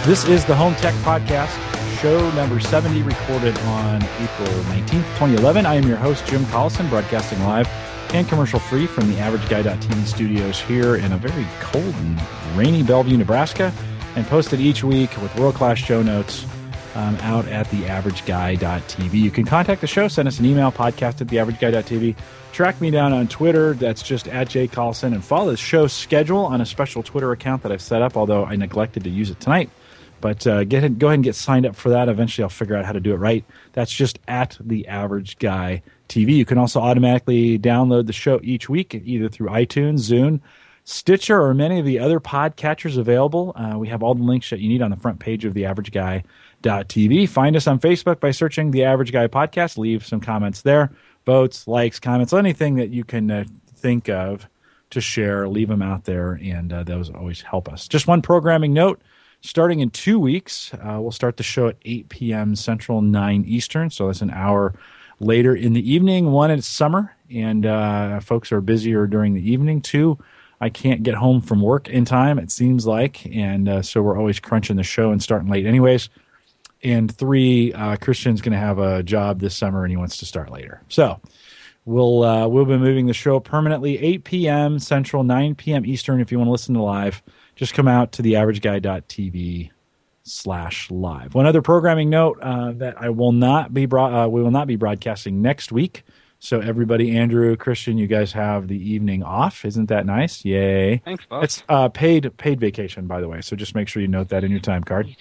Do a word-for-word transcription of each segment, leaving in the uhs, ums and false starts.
This is the Home Tech Podcast, show number seventy, recorded on April nineteenth, twenty eleven. I am your host, Jim Collison, broadcasting live and commercial-free from the Average Guy dot T V studios here in a very cold and rainy Bellevue, Nebraska, and posted each week with world-class show notes um, out at the Average Guy dot T V. You can contact the show, send us an email, podcast at the Average Guy dot T V. Track me down on Twitter, that's just at J Collison, and follow the show schedule on a special Twitter account that I've set up, although I neglected to use it tonight. But uh, get ahead, go ahead and get signed up for that. Eventually, I'll figure out how to do it right. That's just at the Average Guy T V. You can also automatically download the show each week, either through iTunes, Zune, Stitcher, or many of the other podcatchers available. Uh, we have all the links that you need on the front page of the Average Guy dot T V. Find us on Facebook by searching the Average Guy Podcast. Leave some comments there, votes, likes, comments, anything that you can uh, think of to share. Leave them out there, and uh, those always help us. Just one programming note. Starting in two weeks, uh, we'll start the show at eight p.m. Central, nine Eastern, so that's an hour later in the evening. One, it's summer, and uh, folks are busier during the evening. Two, I can't get home from work in time, it seems like, and uh, so we're always crunching the show and starting late anyways. And three, uh, Christian's going to have a job this summer, and he wants to start later. So we'll uh, we'll be moving the show permanently, eight p.m. Central, nine p.m. Eastern. If you want to listen to live, just come out to the Average Guy dot T V slash live. One other programming note uh, that I will not be bro- uh, we will not be broadcasting next week. So everybody, Andrew, Christian, you guys have the evening off. Isn't that nice? Yay! Thanks, boss. It's uh, paid paid vacation, by the way. So just make sure you note that in your time card.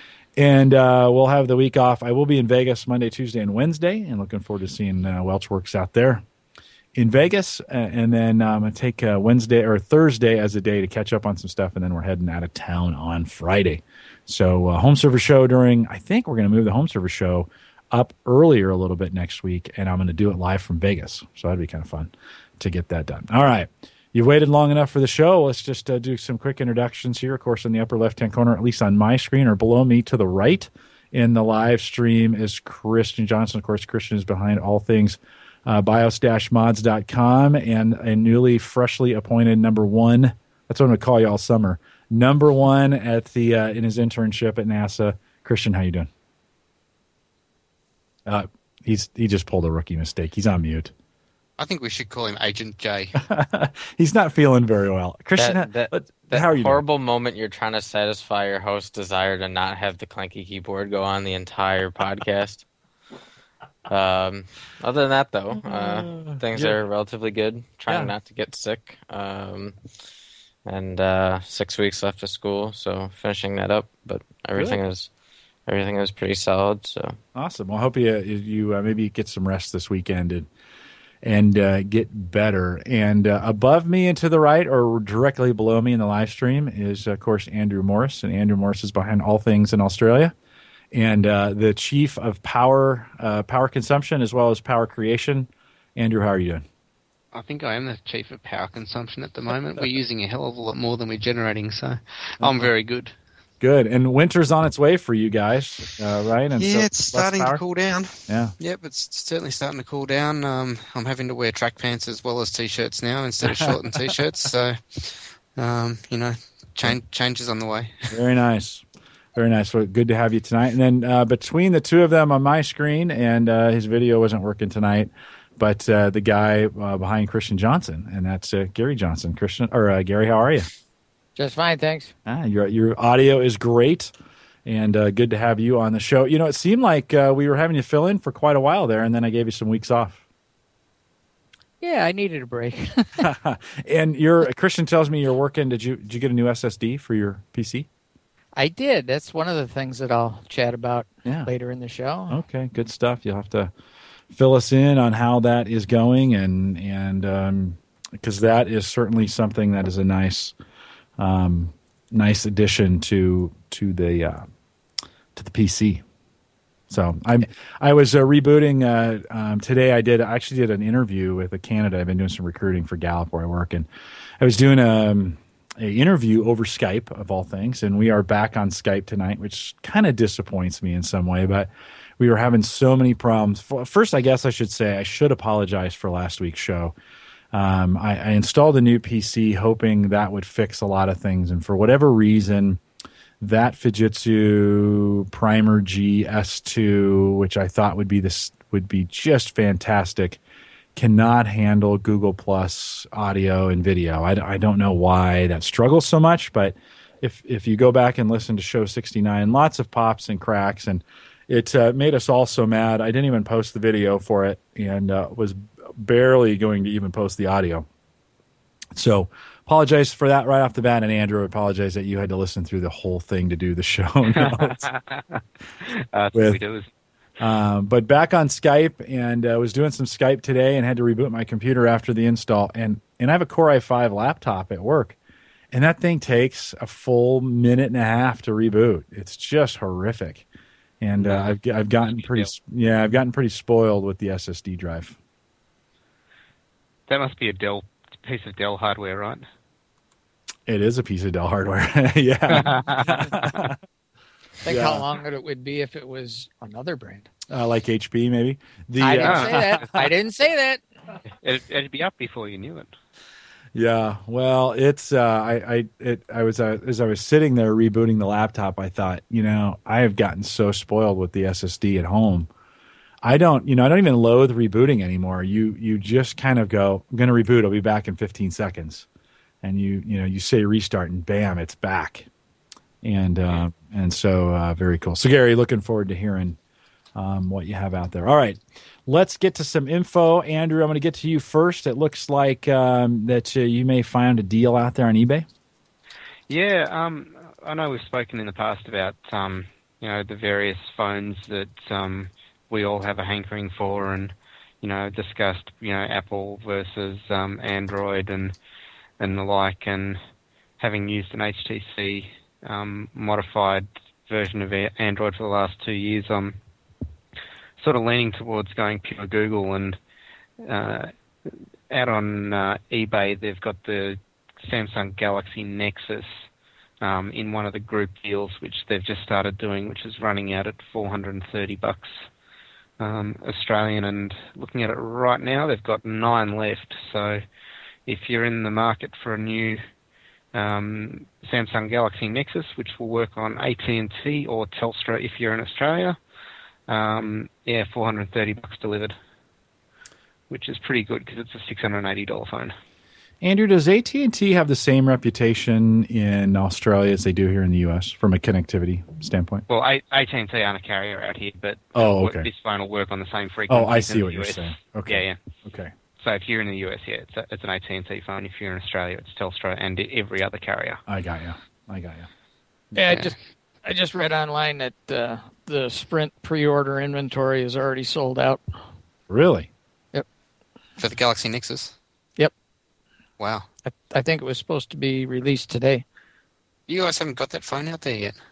And uh, we'll have the week off. I will be in Vegas Monday, Tuesday, and Wednesday, and looking forward to seeing uh, Welchworks out there in Vegas, uh, and then I'm um, going to take uh, Wednesday or Thursday as a day to catch up on some stuff, and then we're heading out of town on Friday. So uh, home server show during, I think we're going to move the home server show up earlier a little bit next week, and I'm going to do it live from Vegas. So that'd be kind of fun to get that done. All right. You've waited long enough for the show. Let's just uh, do some quick introductions here. Of course, in the upper left-hand corner, at least on my screen, or below me to the right in the live stream, is Christian Johnson. Of course, Christian is behind all things Uh, bios dash mods dot com, and a newly, freshly appointed number one. That's what I'm going to call you all summer. Number one at the uh, in his internship at NASA. Christian, how you doing? Uh, he's he just pulled a rookie mistake. He's on mute. I think we should call him Agent J. He's not feeling very well. Christian, that, that, what, that how are you horrible doing? moment you're trying to satisfy your host's desire to not have the clanky keyboard go on the entire podcast. Um, other than that, though, uh, things yeah. are relatively good. Trying Yeah. not to get sick. Um, and uh, six weeks left of school, so finishing that up. But everything Good. is everything is pretty solid. So Awesome. Well, I hope you you uh, maybe get some rest this weekend and and uh, get better. And uh, above me and to the right, or directly below me in the live stream, is of course Andrew Morris, and Andrew Morris is behind all things in Australia. And uh, the chief of power uh, power consumption as well as power creation. Andrew, how are you doing? I think I am the chief of power consumption at the moment. We're using a hell of a lot more than we're generating, so I'm very good. Good. And winter's on its way for you guys, uh, right? And yeah, so it's starting power? to cool down. Yeah. Yep, it's certainly starting to cool down. Um, I'm having to wear track pants as well as T-shirts now instead of short and T-shirts, so, um, you know, change, changes on the way. Very nice. Very nice. Well, good to have you tonight. And then uh, between the two of them on my screen, and uh, his video wasn't working tonight, but uh, the guy uh, behind Christian Johnson, and that's uh, Gary Johnson. Christian or uh, Gary, how are you? Just fine, thanks. Ah, your your audio is great, and uh, good to have you on the show. You know, it seemed like uh, we were having you fill in for quite a while there, and then I gave you some weeks off. Yeah, I needed a break. And your Christian tells me you're working. Did you did you get a new S S D for your P C? I did. That's one of the things that I'll chat about Yeah. later in the show. Okay, good stuff. You'll have to fill us in on how that is going, and and um, because that is certainly something that is a nice, um, nice addition to to the uh, to the P C. So I'm I was uh, rebooting uh, um, today. I did I actually did an interview with a candidate. I've been doing some recruiting for Gallup where I work, and I was doing a. Um, a interview over Skype of all things, and we are back on Skype tonight, which kind of disappoints me in some way, but we were having so many problems. First, I guess I should say I should apologize for last week's show. Um, I, I installed a new P C hoping that would fix a lot of things, and for whatever reason, that Fujitsu Primer G S two, which I thought would be this would be just fantastic, cannot handle Google Plus audio and video. I, I don't know why that struggles so much, but if if you go back and listen to show sixty-nine, lots of pops and cracks, and it uh, made us all so mad. I didn't even post the video for it, and uh, was barely going to even post the audio. So apologize for that right off the bat, and Andrew, I apologize that you had to listen through the whole thing to do the show notes. That's With, what we do. um, but back on Skype, and I uh, was doing some Skype today and had to reboot my computer after the install. And, and I have a Core i five laptop at work, and that thing takes a full minute and a half to reboot. It's just horrific. And uh, I've I've gotten pretty yeah I've gotten pretty spoiled with the S S D drive. That must be a Dell piece of Dell hardware, right? It is a piece of Dell hardware. Yeah. Think Yeah. how long it would be if it was another brand. Uh, like H P, maybe. The, I didn't uh, say that. I didn't say that. It'd, it'd be up before you knew it. Yeah, well, it's uh, I I it I was uh, as I was sitting there rebooting the laptop, I thought, you know, I have gotten so spoiled with the S S D at home. I don't, you know, I don't even loathe rebooting anymore. You you just kind of go, I'm going to reboot. I'll be back in fifteen seconds, and you you know you say restart, and bam, it's back. And uh, and so uh, very cool. So Gary, looking forward to hearing um, what you have out there. All right. Let's get to some info. Andrew, I'm going to get to you first. It looks like um, that uh, you may find a deal out there on eBay. Yeah, um, I know we've spoken in the past about um, you know the various phones that um, we all have a hankering for, and you know discussed you know Apple versus um, Android and and the like. And having used an H T C um, modified version of Android for the last two years, I'm sort of leaning towards going pure Google. And uh, out on uh, eBay, they've got the Samsung Galaxy Nexus um, in one of the group deals, which they've just started doing, which is running out at four hundred thirty bucks um, Australian. And looking at it right now, they've got nine left. So if you're in the market for a new um, Samsung Galaxy Nexus, which will work on A T and T or Telstra if you're in Australia, Um, yeah, four hundred thirty bucks delivered, which is pretty good because it's a six hundred eighty dollars phone. Andrew, does A T and T have the same reputation in Australia as they do here in the U S from a connectivity standpoint? Well, A T and T aren't a carrier out here, but Oh, okay. this phone will work on the same frequency. Oh, I see in what the you're U S. saying. Okay. Yeah, yeah. Okay. So if you're in the U S, yeah, it's, a, it's an A T and T phone. If you're in Australia, it's Telstra and every other carrier. I got you. I got you. Yeah, I Yeah. just I just read online that uh, the Sprint pre-order inventory is already sold out. Really? For the Galaxy Nexus? Yep. Wow. I, I think it was supposed to be released today. You guys haven't got that phone out there yet?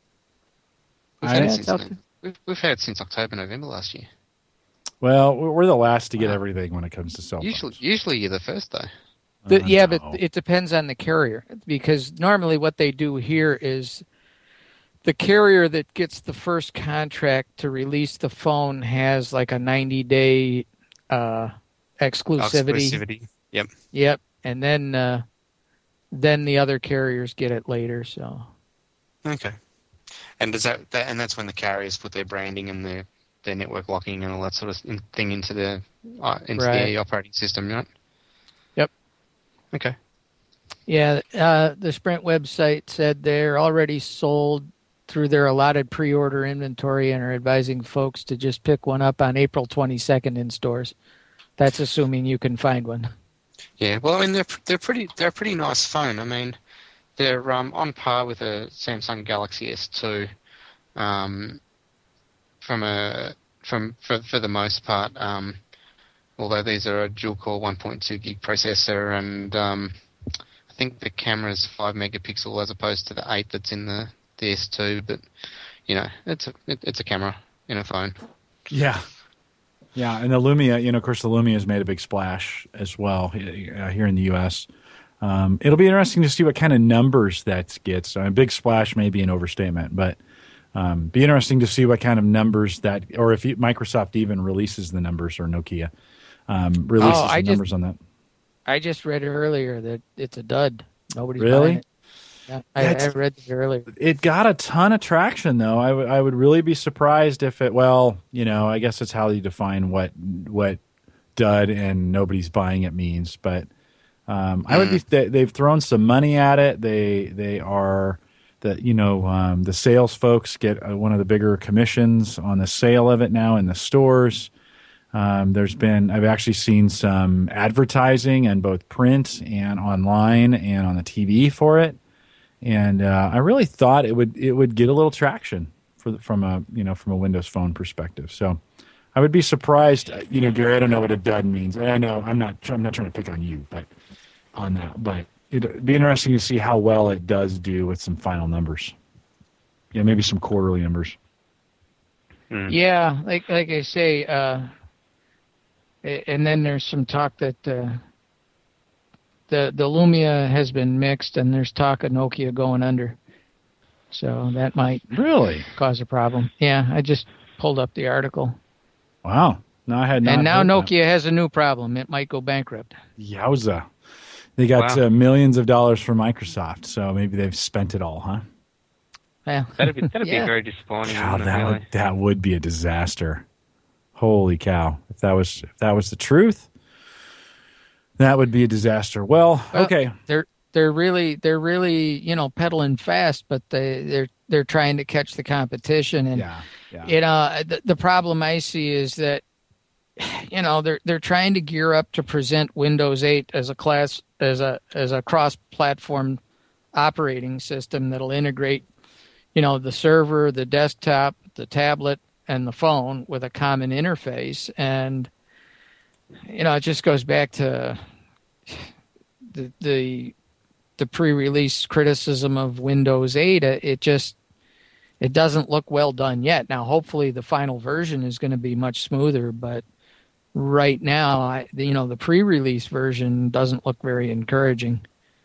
We've I- had, it Yeah, since, it's out there. we've, we've had it since October, November last year. Well, we're we're the last to get Wow. everything when it comes to cell phones. Usually, usually you're the first, though. The, Uh, yeah, no. but it depends on the carrier, because normally what they do here is the carrier that gets the first contract to release the phone has like a ninety-day uh, exclusivity. Exclusivity. Yep. Yep, and then uh, then the other carriers get it later. So Okay. And does that, that and that's when the carriers put their branding and their, their network locking and all that sort of in- thing into the uh, into Right. the operating system, right? Yep. Okay. yeah, uh, the Sprint website said they're already sold through their allotted pre-order inventory and are advising folks to just pick one up on April twenty-second in stores. That's assuming you can find one. Yeah. Well, I mean, they're they're pretty they're a pretty nice phone. I mean, they're um, on par with a Samsung Galaxy S two, um, from a from for for the most part. Um, although these are a dual core one point two gig processor, and um, I think the camera's five megapixel as opposed to the eight that's in the, the S two. But you know, it's a it, it's a camera in a phone. Yeah. Yeah, and the Lumia, you know, of course, the Lumia has made a big splash as well uh, here in the U S. Um, it'll be interesting to see what kind of numbers that gets. A big splash may be an overstatement, but um, be interesting to see what kind of numbers that, or if you, Microsoft even releases the numbers, or Nokia um, releases Oh, I the just- numbers on that. I just read earlier that it's a dud. Nobody's Really? buying it. Yeah, I, I read it earlier. It got a ton of traction, though. I would I would really be surprised if it. Well, you know, I guess it's how you define what what dud and nobody's buying it means. But um, I would be. They, they've thrown some money at it. They they are the you know um, the sales folks get uh, one of the bigger commissions on the sale of it now in the stores. Um, there's been, I've actually seen some advertising in both print and online and on the T V for it. And, uh, I really thought it would, it would get a little traction for the, from a, you know, from a Windows Phone perspective. So I would be surprised, you know, Gary, I don't know what a dud means. I know I'm not, I'm not trying to pick on you, but on that, but it'd be interesting to see how well it does do with some final numbers. Yeah. Maybe some quarterly numbers. Mm. Yeah. Like, like I say, uh, and then there's some talk that uh, the the Lumia has been mixed, and there's talk of Nokia going under. So that might really cause a problem. Yeah, I just pulled up the article. Wow. No, I had not. And now heard Nokia that. has a new problem. It might go bankrupt. Yowza. They got Wow. uh, millions of dollars from Microsoft, so maybe they've spent it all, huh? Yeah. That'd be that'd Yeah. be very disappointing. God, wouldn't it, that really? would, that would be a disaster. Holy cow! If that was if that was the truth, that would be a disaster. Well, Well, okay. They're they're really they're really you know pedaling fast, but they they're they're trying to catch the competition. And Yeah, yeah. you know the, the problem I see is that you know they're they're trying to gear up to present Windows eight as a class as a as a cross-platform operating system that'll integrate you know the server, the desktop, the tablet, and the phone with a common interface. And you know it just goes back to the the the pre-release criticism of Windows eight. It just it doesn't look well done yet. Now hopefully the final version is going to be much smoother, but right now I, you know the pre-release version doesn't look very encouraging.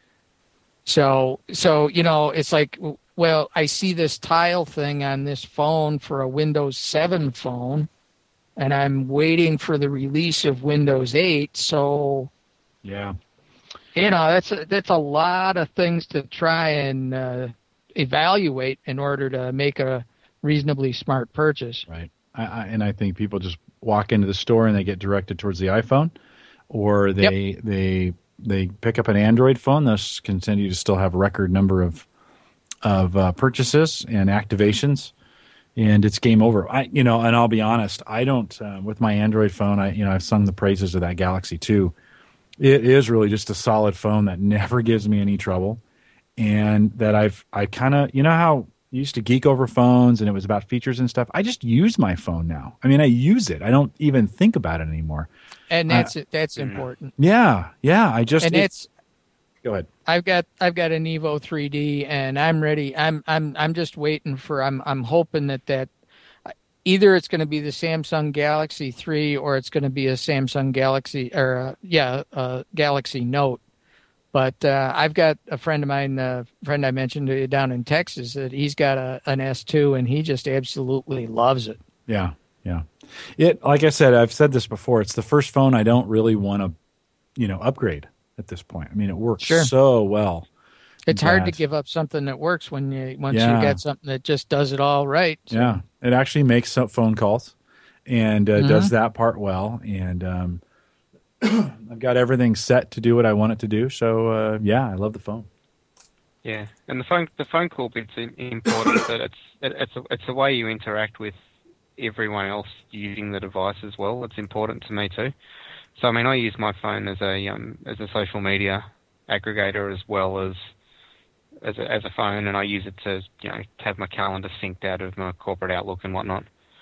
So so you know it's like, well, I see this tile thing on this phone for a Windows seven phone, and I'm waiting for the release of Windows eight. So, Yeah. you know, that's a, that's a lot of things to try and uh, evaluate in order to make a reasonably smart purchase. Right. I, I, and I think people just walk into the store and they get directed towards the iPhone, or they Yep. they they pick up an Android phone. Thus continue to still have a record number of of uh, purchases and activations, and it's game over. I you know, and I'll be honest, I don't uh, with my Android phone. I you know I've sung the praises of that Galaxy two. It is really just a solid phone that never gives me any trouble, and that I've I kind of you know how you used to geek over phones and it was about features and stuff. I just use my phone now. I mean, I use it. I don't even think about it anymore. And Uh, that's that's important. Yeah, yeah. I just And it- it's go ahead. I've got I've got an Evo three D, and I'm ready. I'm I'm I'm just waiting for. I'm I'm hoping that that either it's going to be the Samsung Galaxy three or it's going to be a Samsung Galaxy or uh, yeah, uh, Galaxy Note. But uh, I've got a friend of mine, a friend I mentioned to you down in Texas, that he's got a an S two, and he just absolutely loves it. Yeah, yeah. It like I said, I've said this before. It's the first phone I don't really want to, you know, upgrade at this point. I mean, it works Sure. so well. It's hard to that- give up something that works when you once Yeah. you get something that just does it all right. So, Yeah, it actually makes some phone calls, and uh, Mhm. does that part well. And um, I've got everything set to do what I want it to do. So uh, yeah, I love the phone. Yeah, and the phone the phone call bit's im- important. That it's it, it's a, it's the way you interact with everyone else using the device as well. It's important to me too. So I mean, I use my phone as a um, as a social media aggregator as well as as a, as a phone, and I use it to you know have my calendar synced out of my corporate Outlook and whatnot.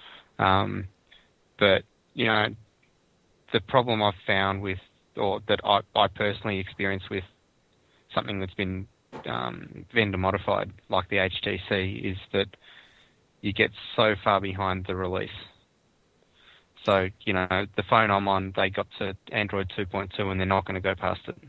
Um, but you know, the problem I've found with, or that I, I personally experience with something that's been um, vendor modified, like the H T C, is that you get so far behind the release. So, you know, the phone I'm on, they got to Android two point two and they're not going to go past it.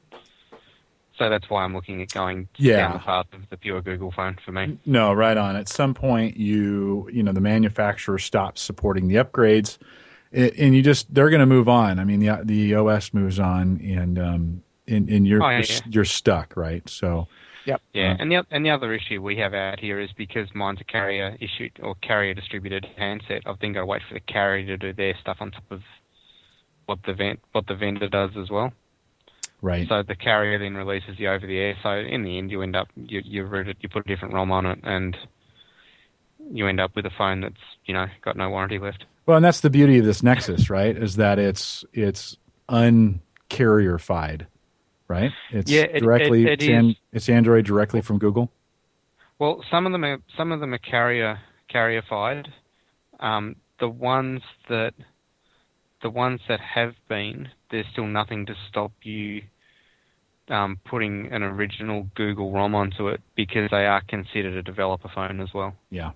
So that's why I'm looking at going Yeah. down the path of the pure Google phone for me. No, right on. At some point, you you know the manufacturer stops supporting the upgrades, a- and you just they're going to move on. I mean, the the O S moves on, and um, and, and you're Oh, yeah, you're, yeah. you're stuck, right? So, Yep. Yeah, Uh, and the and the other issue we have out here is because mine's a carrier issued or carrier distributed handset. I've then got to wait for the carrier to do their stuff on top of what the vent what the vendor does as well. Right. So the carrier then releases the over the air. So in the end, you end up you you route it, you put a different ROM on it, and you end up with a phone that's you know got no warranty left. Well, and that's the beauty of this Nexus, right? Is that it's it's uncarrierified, right? It's Yeah, it- directly it- it it's, an, is. it's Android directly from Google. Well, some of them are some of them are carrier carrierified. Um, the ones that the ones that have been, there's still nothing to stop you um, putting an original Google ROM onto it because they are considered a developer phone as well. Yeah.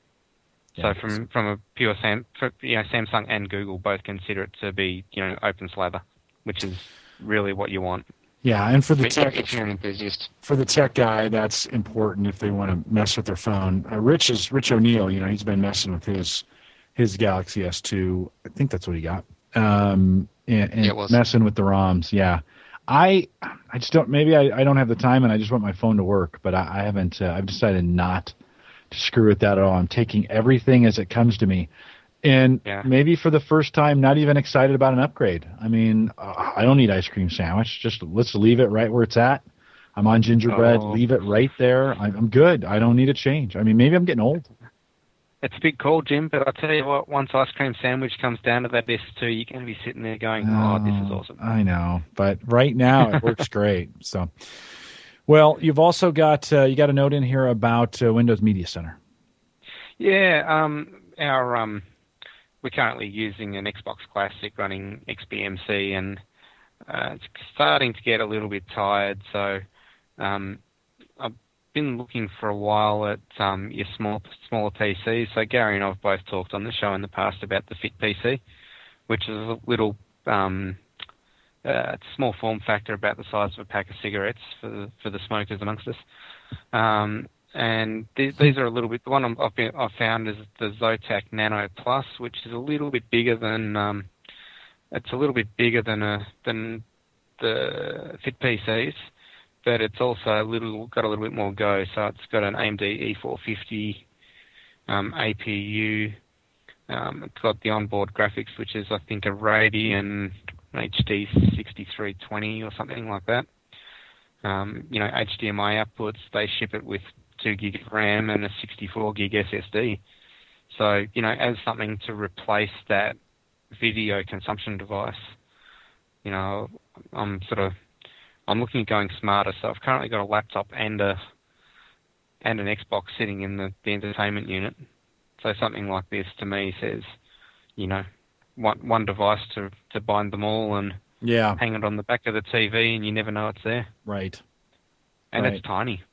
So Yeah, from from a pure Sam, for, you know, Samsung and Google both consider it to be you know open slather, which is really what you want. Yeah, and for the If tech if you're an enthusiast. for the tech guy, that's important if they want to mess with their phone. Uh, Rich is Rich O'Neill. You know, he's been messing with his his Galaxy S two. I think that's what he got. Um, and, and Yeah, it was. messing with the ROMs. Yeah, I I just don't. Maybe I, I don't have the time, and I just want my phone to work. But I, I haven't. Uh, I've decided not to screw with that at all. I'm taking everything as it comes to me. And Yeah. maybe for the first time, not even excited about an upgrade. I mean, uh, I don't need ice cream sandwich. Just let's leave it right where it's at. I'm on gingerbread. Oh. Leave it right there. I'm, I'm good. I don't need a change. I mean, maybe I'm getting old. It's a big call, Jim, but I'll tell you what, once ice cream sandwich comes down to that S two, you're going to be sitting there going, oh, this is awesome. I know, but right now it works great. So, well, you've also got uh, you got a note in here about uh, Windows Media Center. Yeah, um, our um, we're currently using an Xbox Classic running X B M C, and uh, it's starting to get a little bit tired. So um, I've been looking for a while at um, your small, smaller P Cs. So Gary and I have both talked on the show in the past about the Fit P C, which is a little um, uh, small form factor about the size of a pack of cigarettes for the, for the smokers amongst us. Um, and these, these are a little bit. The one I'm, I've, been, I've found is the Zotac Nano Plus, which is a little bit bigger than. Um, it's a little bit bigger than a than the Fit P Cs, but it's also a little got a little bit more go. So it's got an A M D E four fifty um, A P U. Um, it's got the onboard graphics, which is I think a Radeon H D sixty-three twenty or something like that. Um, you know, H D M I outputs, they ship it with two gig of RAM and a sixty-four gig S S D. So, you know, as something to replace that video consumption device, you know, I'm sort of, I'm looking at going smarter. So I've currently got a laptop and a, and an Xbox sitting in the, the entertainment unit. So something like this to me says, you know, one, one device to, to bind them all and Yeah, hang it on the back of the T V and you never know it's there. right. And Right. it's tiny.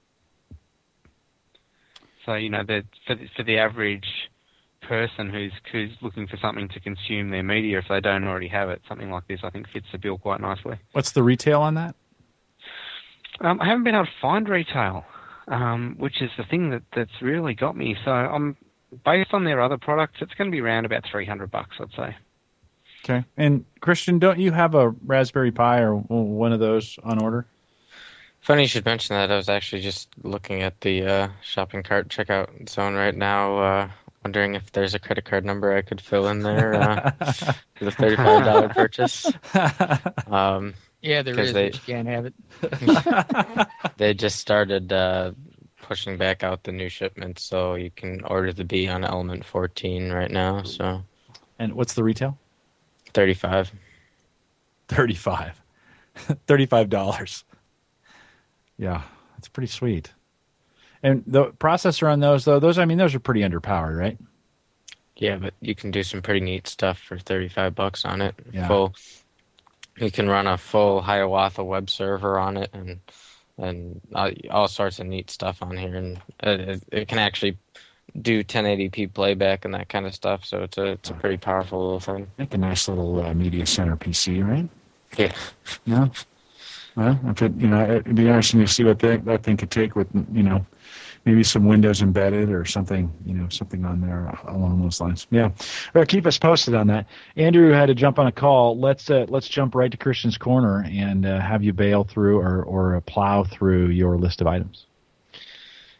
So, you know, the, for, the, for the average person who's, who's looking for something to consume their media, if they don't already have it, something like this I think fits the bill quite nicely. What's the retail on that? Um, I haven't been able to find retail, um, which is the thing that, that's really got me. So I'm based on their other products, it's going to be around about three hundred bucks, I'd say. Okay. And Christian, don't you have a Raspberry Pi or one of those on order? Funny you should mention that. I was actually just looking at the uh, shopping cart checkout zone right now, uh, wondering if there's a credit card number I could fill in there uh, for the thirty-five dollars purchase. Um, Yeah, there 'Cause is, they- but you can't have it. they just started uh, pushing back out the new shipments, so you can order the B on Element fourteen right now. So And what's the retail? thirty-five. thirty-five. thirty-five dollars. Yeah, that's pretty sweet. And the processor on those, though, those I mean, those are pretty underpowered, right? Yeah, but you can do some pretty neat stuff for thirty-five bucks on it. Yeah. Full. You can run a full Hiawatha web server on it, and and all, all sorts of neat stuff on here, and it, it can actually do ten eighty p playback and that kind of stuff. So it's a it's a pretty powerful little thing. Make a nice little uh, media center P C, right? Yeah. Yeah. Well, if it, you know, it'd be interesting to see what that, that thing could take with, you know, maybe some Windows embedded or something, you know, something on there along those lines. Yeah. Well, keep us posted on that. Andrew had to jump on a call. Let's uh, let's jump right to Christian's Corner and uh, have you bail through or, or plow through your list of items.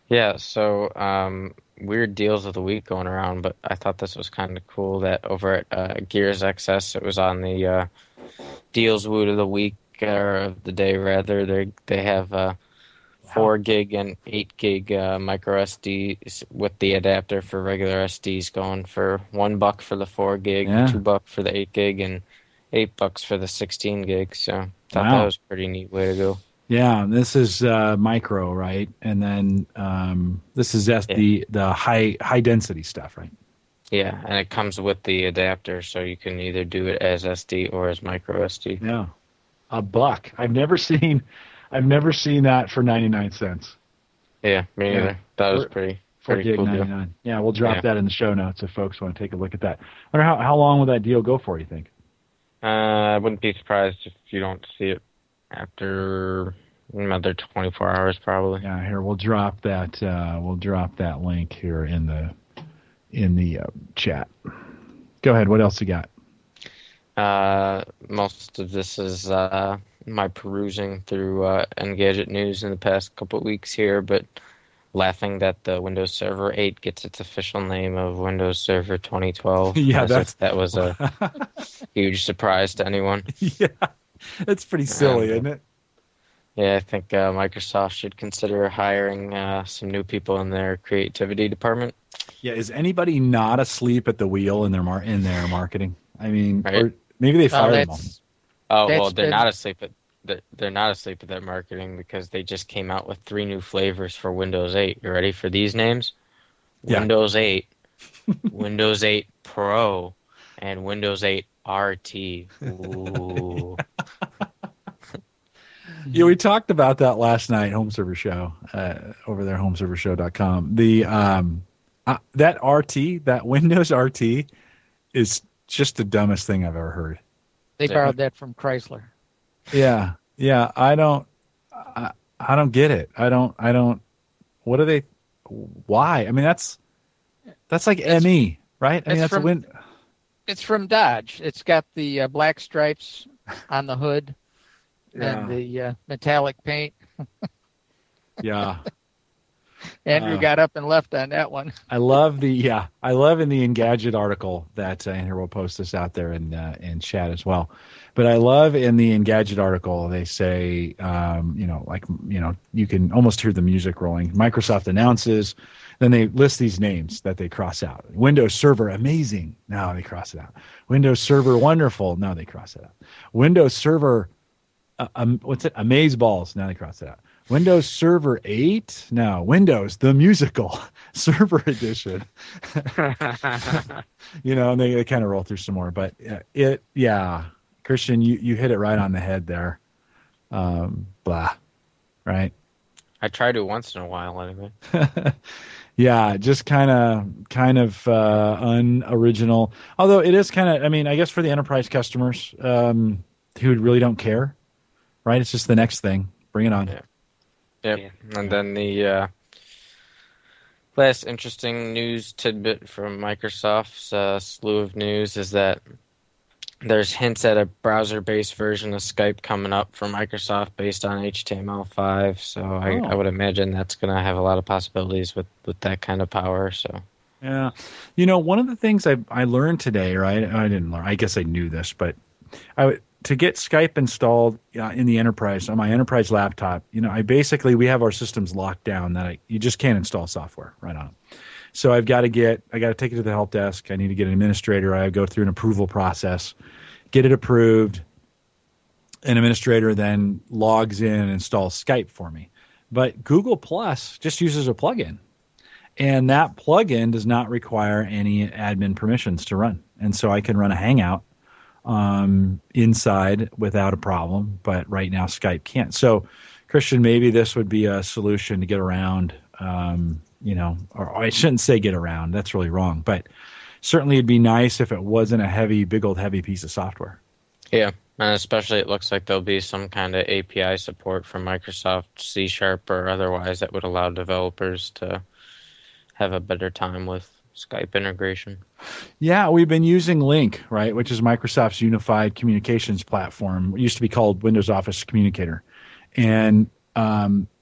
Yeah, so um, weird deals of the week going around, but I thought this was kind of cool that over at uh, Gears X S, it was on the uh, deals woot of the week, or of the day rather. They they have uh, four gig and eight gig uh, micro S Ds with the adapter for regular S Ds going for one buck for the four gig, Yeah. two buck for the eight gig, and eight bucks for the sixteen gig. So thought Wow. that was a pretty neat way to go. Yeah, this is uh, micro, right? And then um, this is S- Yeah. the the high high density stuff, right? Yeah, and it comes with the adapter, so you can either do it as S D or as micro S D. Yeah, a buck. I've never seen, I've never seen that for ninety nine cents. Yeah, me Yeah. neither. That was For- pretty Four pretty gig cool ninety deal. nine. Yeah, we'll drop Yeah. that in the show notes if folks want to take a look at that. I wonder how how long will that deal go for? You think? Uh, I wouldn't be surprised if you don't see it after another twenty-four hours, probably. Yeah, here we'll drop that. Uh, we'll drop that link here in the in the uh, chat. Go ahead. What else you got? Uh, most of this is uh, my perusing through uh, Engadget news in the past couple of weeks here, but laughing that the Windows Server eight gets its official name of Windows Server twenty twelve. Yeah, as if that's- that was a huge surprise to anyone. Yeah, that's pretty silly, Um, isn't it? Yeah, I think uh, Microsoft should consider hiring uh, some new people in their creativity department. Yeah, is anybody not asleep at the wheel in their mar- in their marketing? I mean, Right. or maybe they Oh, fired them all. that's Oh That's well, they're been- not asleep at they're, they're not asleep at their marketing because they just came out with three new flavors for Windows eight. You ready for these names? Yeah. Windows eight, Windows eight Pro, and Windows eight R T. Ooh. Yeah, we talked about that last night, Home Server Show, uh, over there, home server show dot com. The um, uh, that R T, that Windows R T, is just the dumbest thing I've ever heard. they Yeah. borrowed that from Chrysler. Yeah, yeah, I don't, I, I don't get it. I don't, I don't. What are they? Why? I mean, that's that's like It's- M E, right? I mean, it's that's a from- win. It's from Dodge. It's got the uh, black stripes on the hood Yeah, and the uh, metallic paint. yeah. Andrew Uh, got up and left on that one. I love the yeah. I love in the Engadget article that uh, and here we'll post this out there in uh, in chat as well. But I love in the Engadget article they say um, you know like you know you can almost hear the music rolling. Microsoft announces, then they list these names that they cross out. Windows Server amazing. No, they cross it out. Windows Server wonderful. No, they cross it out. Windows Server uh, um, what's it? Amazeballs. Now they cross it out. Windows Server eight? No, Windows, the musical, Server Edition. You know, and they, they kind of roll through some more. But uh, it, yeah, Christian, you, you hit it right on the head there. Um, blah, right? I try to once in a while, anyway. Yeah, just kind of kind of uh, unoriginal. Although it is kind of, I mean, I guess for the enterprise customers um, who really don't care, right? It's just the next thing. Bring it on. Yeah. Yep. Yeah. And then the uh, last interesting news tidbit from Microsoft's uh, slew of news is that there's hints at a browser-based version of Skype coming up from Microsoft based on H T M L five. So I, Oh. I would imagine that's going to have a lot of possibilities with, with that kind of power. So Yeah. You know, one of the things I I learned today, right? I didn't learn. I guess I knew this, but I would- to get Skype installed uh, in the enterprise on my enterprise laptop, you know, I basically we have our systems locked down that I, you just can't install software right on it. So I've got to get I got to take it to the help desk. I need to get an administrator. I go through an approval process, get it approved. An administrator then logs in and installs Skype for me. But Google Plus just uses a plugin. And that plugin does not require any admin permissions to run. And so I can run a Hangout um, inside without a problem. But right now Skype can't. So, Christian, maybe this would be a solution to get around, um, you know, or, or I shouldn't say get around. That's really wrong. But certainly it'd be nice if it wasn't a heavy, big old heavy piece of software. yeah, and especially it looks like there'll be some kind of A P I support from Microsoft C Sharp or otherwise that would allow developers to have a better time with Skype integration. Yeah, we've been using Lync, right, which is Microsoft's unified communications platform. It used to be called Windows Office Communicator. And um,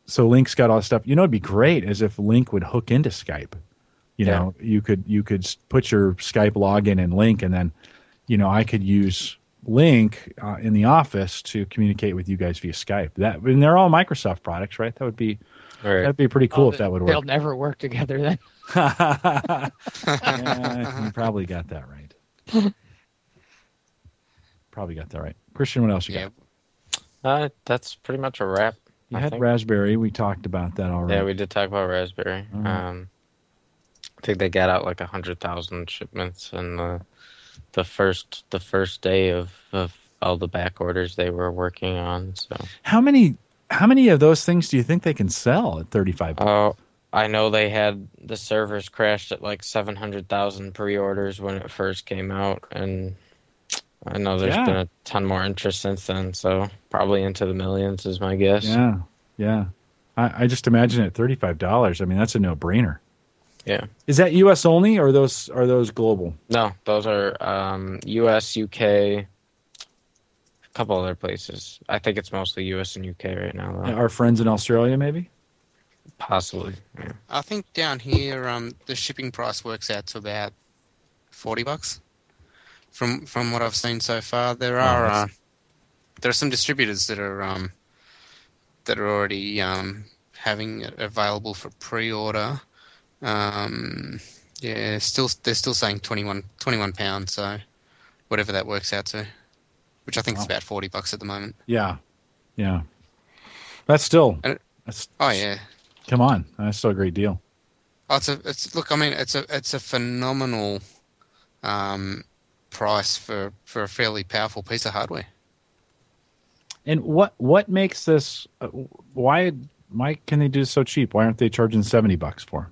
so Link's got all this stuff. You know, it'd be great as if Link would hook into Skype. You Yeah. know, you could you could s- put your Skype login in Link, and then, you know, I could use Link uh, in the office to communicate with you guys via Skype. That and they're all Microsoft products, right? That would be Right. that'd be pretty cool Oh, if that would They'll work. never work together then. Yeah, you probably got that right. Probably got that right. Christian, what else you Yeah. got? Uh, that's pretty much a wrap. You I had think. Raspberry. We talked about that already. Yeah, we did talk about Raspberry. All right. Um, I think they got out like a hundred thousand shipments in the the first the first day of, of all the back orders they were working on. So, How many how many of those things do you think they can sell at thirty-five bucks? oh, I know they had the servers crashed at like seven hundred thousand pre-orders when it first came out, and I know there's Yeah. been a ton more interest since then. So probably into the millions is my guess. Yeah, yeah. I, I just imagine at thirty-five dollars. I mean, that's a no-brainer. Yeah. Is that U S only, or are those are those global? No, those are um, U S, U K, a couple other places. I think it's mostly U S and U K right now, though. Our friends in Australia, maybe? Possibly. Yeah. I think down here, um, the shipping price works out to about forty bucks. From from what I've seen so far, there are uh, that's- there are some distributors that are um, that are already um, having it available for pre-order. Um, yeah, still they're still saying twenty-one, twenty-one pounds. So whatever that works out to, which I think is Wow. about forty bucks at the moment. Yeah, yeah. That's still. And it- That's, Oh yeah. come on, that's still a great deal. Oh, it's a, it's look. I mean, it's a, it's a phenomenal um, price for, for a fairly powerful piece of hardware. And what what makes this? Uh, why why can they do this so cheap? Why aren't they charging seventy bucks for?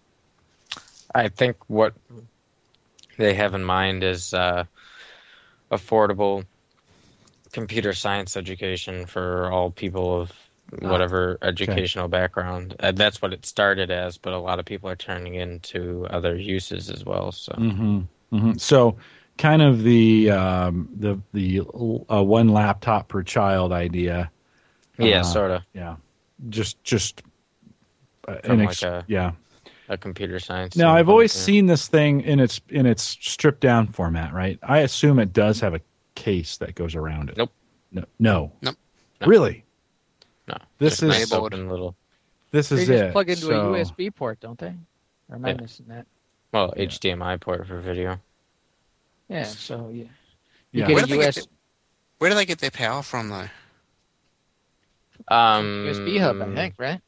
I think what they have in mind is uh, affordable computer science education for all people of whatever educational background. Uh, that's what it started as, but a lot of people are turning into other uses as well. So Mm-hmm. Mm-hmm. So, kind of the um, the the uh, one laptop per child idea. yeah, Uh, sort of Yeah, just just uh, From an like a- yeah. a computer science. Now, I've standpoint, always yeah. seen this thing in its in its stripped down format, right? I assume it does have a case that goes around it. Nope. No. No. Nope. No. Really? No, This just is- nice open little. This They is just it. plug into So- a U S B port, don't they? Or am I Yeah. missing that? Well, Yeah. H D M I port for video. Yeah, so you, you Yeah. get Where a do they U get S the- Where do they get their power from, though? Um, U S B hub, I think, right?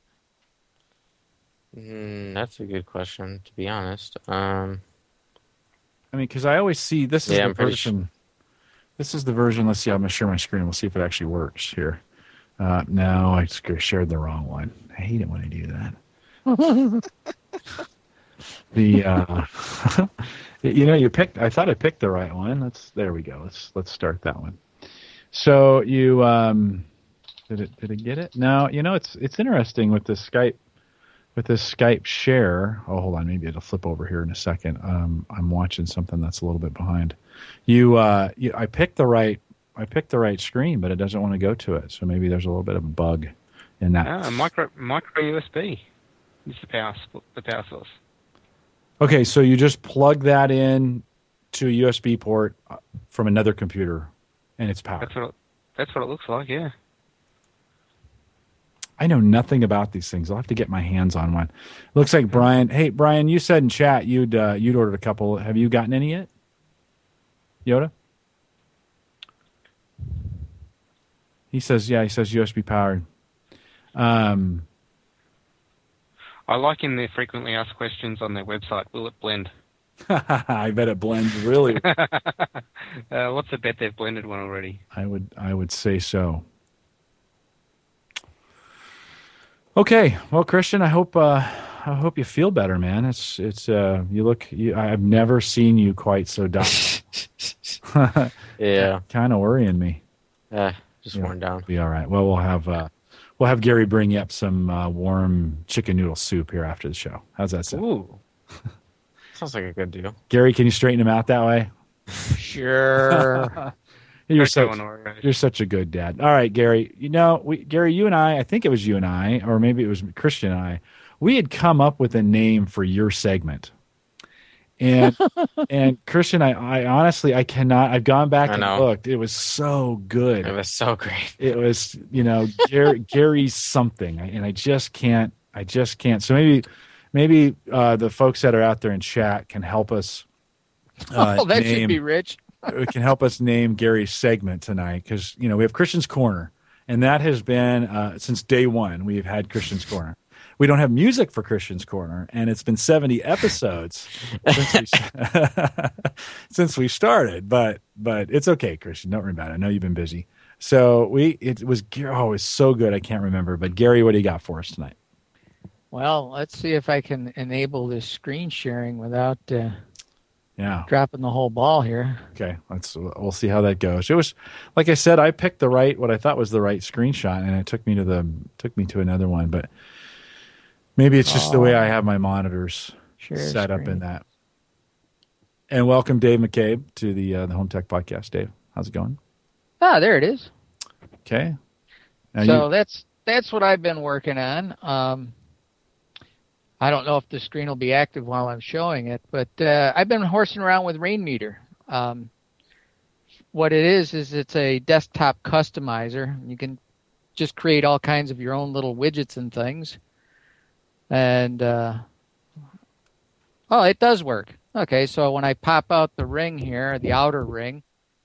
Mm, that's a good question, to be honest. Um, I mean, because I always see this is Yeah, the I'm pretty version. This is the version. Let's see. I'm gonna share my screen. We'll see if it actually works here. Uh, no, I just shared the wrong one. I hate it when I do that. the uh, you know you picked. I thought I picked the right one. Let's. There we go. Let's let's start that one. So you um, did it? Did it get it? No. You know it's it's interesting with this Skype. With this Skype share, oh, hold on, maybe it'll flip over here in a second. Um, I'm watching something that's a little bit behind. You, uh, you, I picked the right, I picked the right screen, but it doesn't want to go to it. So maybe there's a little bit of a bug in that. Ah, micro micro U S B is the power sp- the power source. Okay, so you just plug that in to a U S B port uh, from another computer, and it's powered. That's what it, that's what it looks like. Yeah. I know nothing about these things. I'll have to get my hands on one. Looks like Brian. Hey, Brian, you said in chat you'd uh, you'd ordered a couple. Have you gotten any yet? Yoda? He says, yeah. He says U S B powered. Um, I like in their frequently asked questions on their website. Will it blend? I bet it blends really. uh, what's the bet they've blended one already? I would I would say so. Okay, well, Christian, I hope uh, I hope you feel better, man. It's it's uh, you look. You, I've never seen you quite so down. yeah, Kind of worrying me. uh, just Yeah. worn down. Be all right. Well, we'll have uh, we'll have Gary bring you up some uh, warm chicken noodle soup here after the show. How's that sound? Ooh, sounds like a good deal. Gary, can you straighten him out that way? Sure. You're Cocoa such and Oreos. you're such a good dad. All right, Gary. You know, we Gary, you and I, I think it was you and I, or maybe it was Christian and I. We had come up with a name for your segment. And and Christian, I, I honestly I cannot. I've gone back I and know. looked. It was so good. It was so great. It was, you know, Gary, Gary's something, and I just can't. I just can't. So maybe, maybe uh, the folks that are out there in chat can help us. Uh, oh, that name, should be rich. it can help us name Gary's segment tonight, because you know we have Christian's Corner, and that has been uh, since day one. We've had Christian's Corner. We don't have music for Christian's Corner, and it's been seventy episodes since, we, since we started. But but it's okay, Christian. Don't worry about it. I know you've been busy. So we it was oh, it's so good. I can't remember. But Gary, what do you got for us tonight? Well, let's see if I can enable this screen sharing without uh, Yeah. dropping the whole ball here. Okay. Let's we'll see how that goes. It was like I said, I picked the right what I thought was the right screenshot, and it took me to the took me to another one, but. Maybe it's just oh. the way I have my monitors Share set screen. up in that. And welcome, Dave McCabe, to the uh, the Home Tech Podcast. Dave, how's it going? Ah, there it is. Okay. Now so you... that's that's what I've been working on. Um, I don't know if the screen will be active while I'm showing it, but uh, I've been horsing around with Rainmeter. Um, what it is is it's a desktop customizer. You can just create all kinds of your own little widgets and things. And, uh, oh, it does work. Okay, so when I pop out the ring here, the outer ring,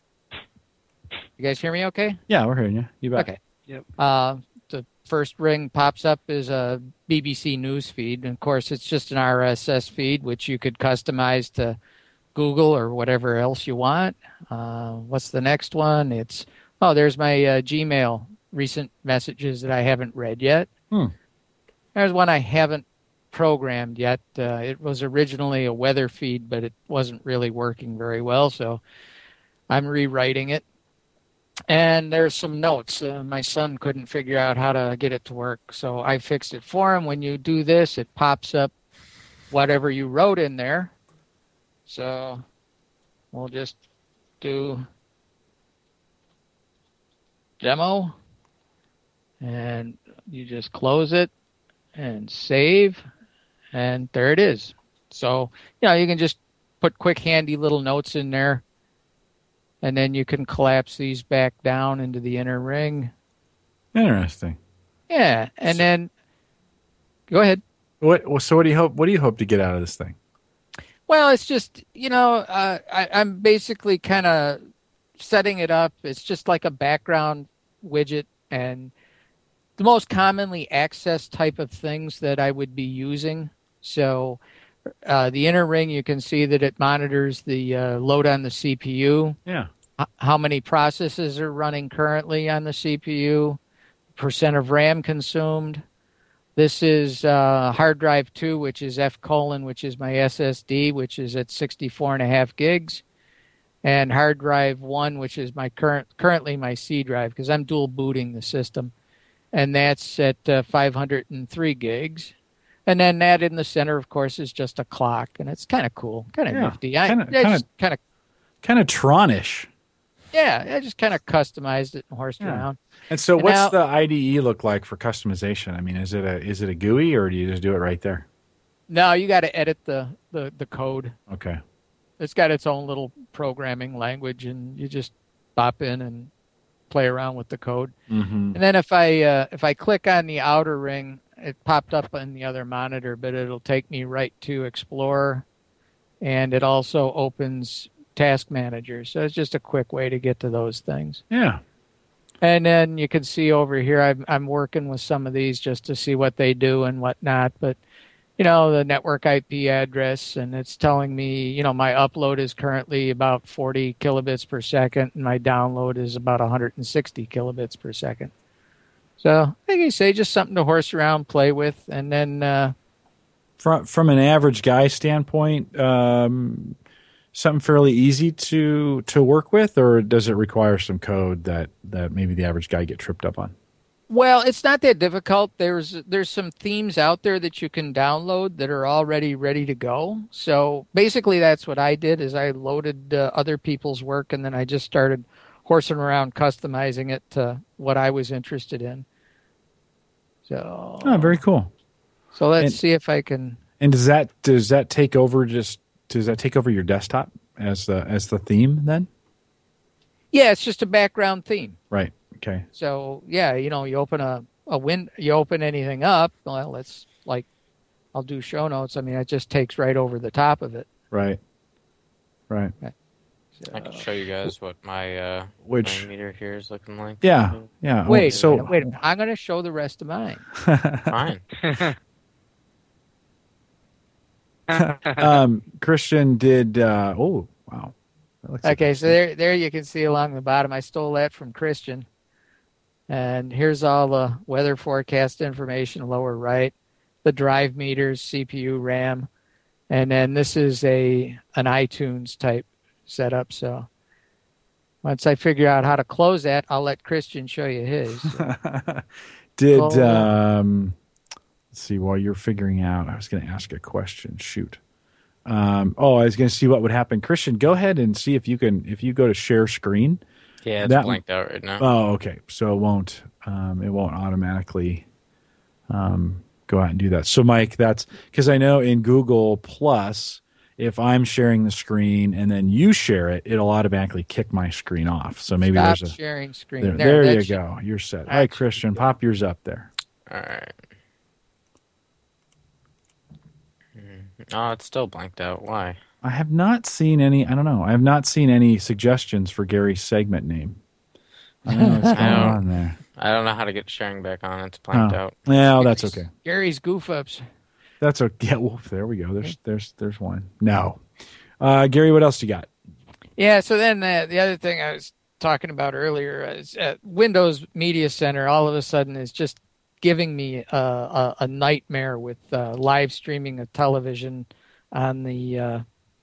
you guys hear me okay? Yeah, we're hearing you. You bet. Okay. Yep. Uh, the first ring pops up is a B B C News feed. And, of course, it's just an R S S feed, which you could customize to Google or whatever else you want. Uh, what's the next one? It's, oh, there's my uh, Gmail recent messages that I haven't read yet. Hmm. There's one I haven't programmed yet. Uh, it was originally a weather feed, but it wasn't really working very well, so I'm rewriting it. And there's some notes. Uh, my son couldn't figure out how to get it to work, so I fixed it for him. When you do this, it pops up whatever you wrote in there. So we'll just do demo, and you just close it. And save, and there it is. So, you know, you can just put quick, handy little notes in there, and then you can collapse these back down into the inner ring. Interesting. Yeah, and so, then go ahead. What? So, what do you hope? What do you hope to get out of this thing? Well, it's just you know, uh, I, I'm basically kind of setting it up. It's just like a background widget, and the most commonly accessed type of things that I would be using. So uh, the inner ring, you can see that it monitors the uh, load on the C P U. Yeah. H- how many processes are running currently on the C P U, percent of RAM consumed. This is uh, hard drive two, which is F colon, which is my S S D, which is at sixty-four and a half gigs. And hard drive one, which is my current currently my C drive, because I'm dual booting the system. And that's at uh, five hundred three gigs. And then that in the center, of course, is just a clock. And it's kind of cool, kind of yeah, nifty. I kinda, I just kind of... Kind of Tron-ish. Yeah, I just kind of customized it and horsed yeah. around. And so and what's now, the I D E look like for customization? I mean, is it a is it a G U I, or do you just do it right there? No, you got to edit the, the, the code. Okay. It's got its own little programming language, and you just pop in and play around with the code. Mm-hmm. And then if I uh, if I click on the outer ring, it popped up on the other monitor, but it'll take me right to Explorer, and it also opens Task Manager. So it's just a quick way to get to those things. Yeah. And then you can see over here, I'm I'm working with some of these just to see what they do and whatnot. But you know, the network I P address, and it's telling me, you know, my upload is currently about forty kilobits per second, and my download is about one hundred sixty kilobits per second. So, like you say, just something to horse around, play with, and then... Uh, from from an average guy standpoint, um, something fairly easy to to work with, or does it require some code that, that maybe the average guy get tripped up on? Well, it's not that difficult. There's there's some themes out there that you can download that are already ready to go. So basically that's what I did, is I loaded uh, other people's work, and then I just started horsing around customizing it to what I was interested in. So, oh, very cool. So let's and, see if I can. And does that does that take over just does that take over your desktop as the as the theme then? Yeah, it's just a background theme. Right. Okay. So yeah, you know, you open a a win, you open anything up. Well, it's like I'll do show notes. I mean, it just takes right over the top of it. Right. Right. right. So, I can show you guys what my uh, which meter here is looking like. Yeah. Yeah. Wait. Oh, so wait. wait I'm going to show the rest of mine. Fine. um, Christian did. Uh, oh, wow. Okay, like so there, there you can see along the bottom. I stole that from Christian, and here's all the weather forecast information. Lower right, the drive meters, C P U, RAM, and then this is a an iTunes type setup. So once I figure out how to close that, I'll let Christian show you his. So. did um, let's see. While you're figuring out, I was going to ask a question. Shoot. Um, oh, I was going to see what would happen. Christian, go ahead and see if you can, if you go to share screen. Yeah, it's that, blanked out right now. Oh, okay. So it won't, um, it won't automatically um, go out and do that. So, Mike, that's because I know in Google Plus, if I'm sharing the screen and then you share it, it'll automatically kick my screen off. So maybe Stop there's a sharing screen. There, there, there you should, go. You're set. All right, Christian, pop yours up there. All right. Oh, it's still blanked out. Why? I have not seen any. I don't know. I have not seen any suggestions for Gary's segment name. I don't know what's going on there. I don't know how to get sharing back on. It's blanked oh. out. Yeah, well, that's okay. Gary's goof ups. That's okay. Yeah, well, there we go. There's there's there's one. No, uh, Gary, what else you got? Yeah. So then uh, the other thing I was talking about earlier is uh, Windows Media Center. All of a sudden is just giving me a, a, a nightmare with uh, live streaming of television on the uh,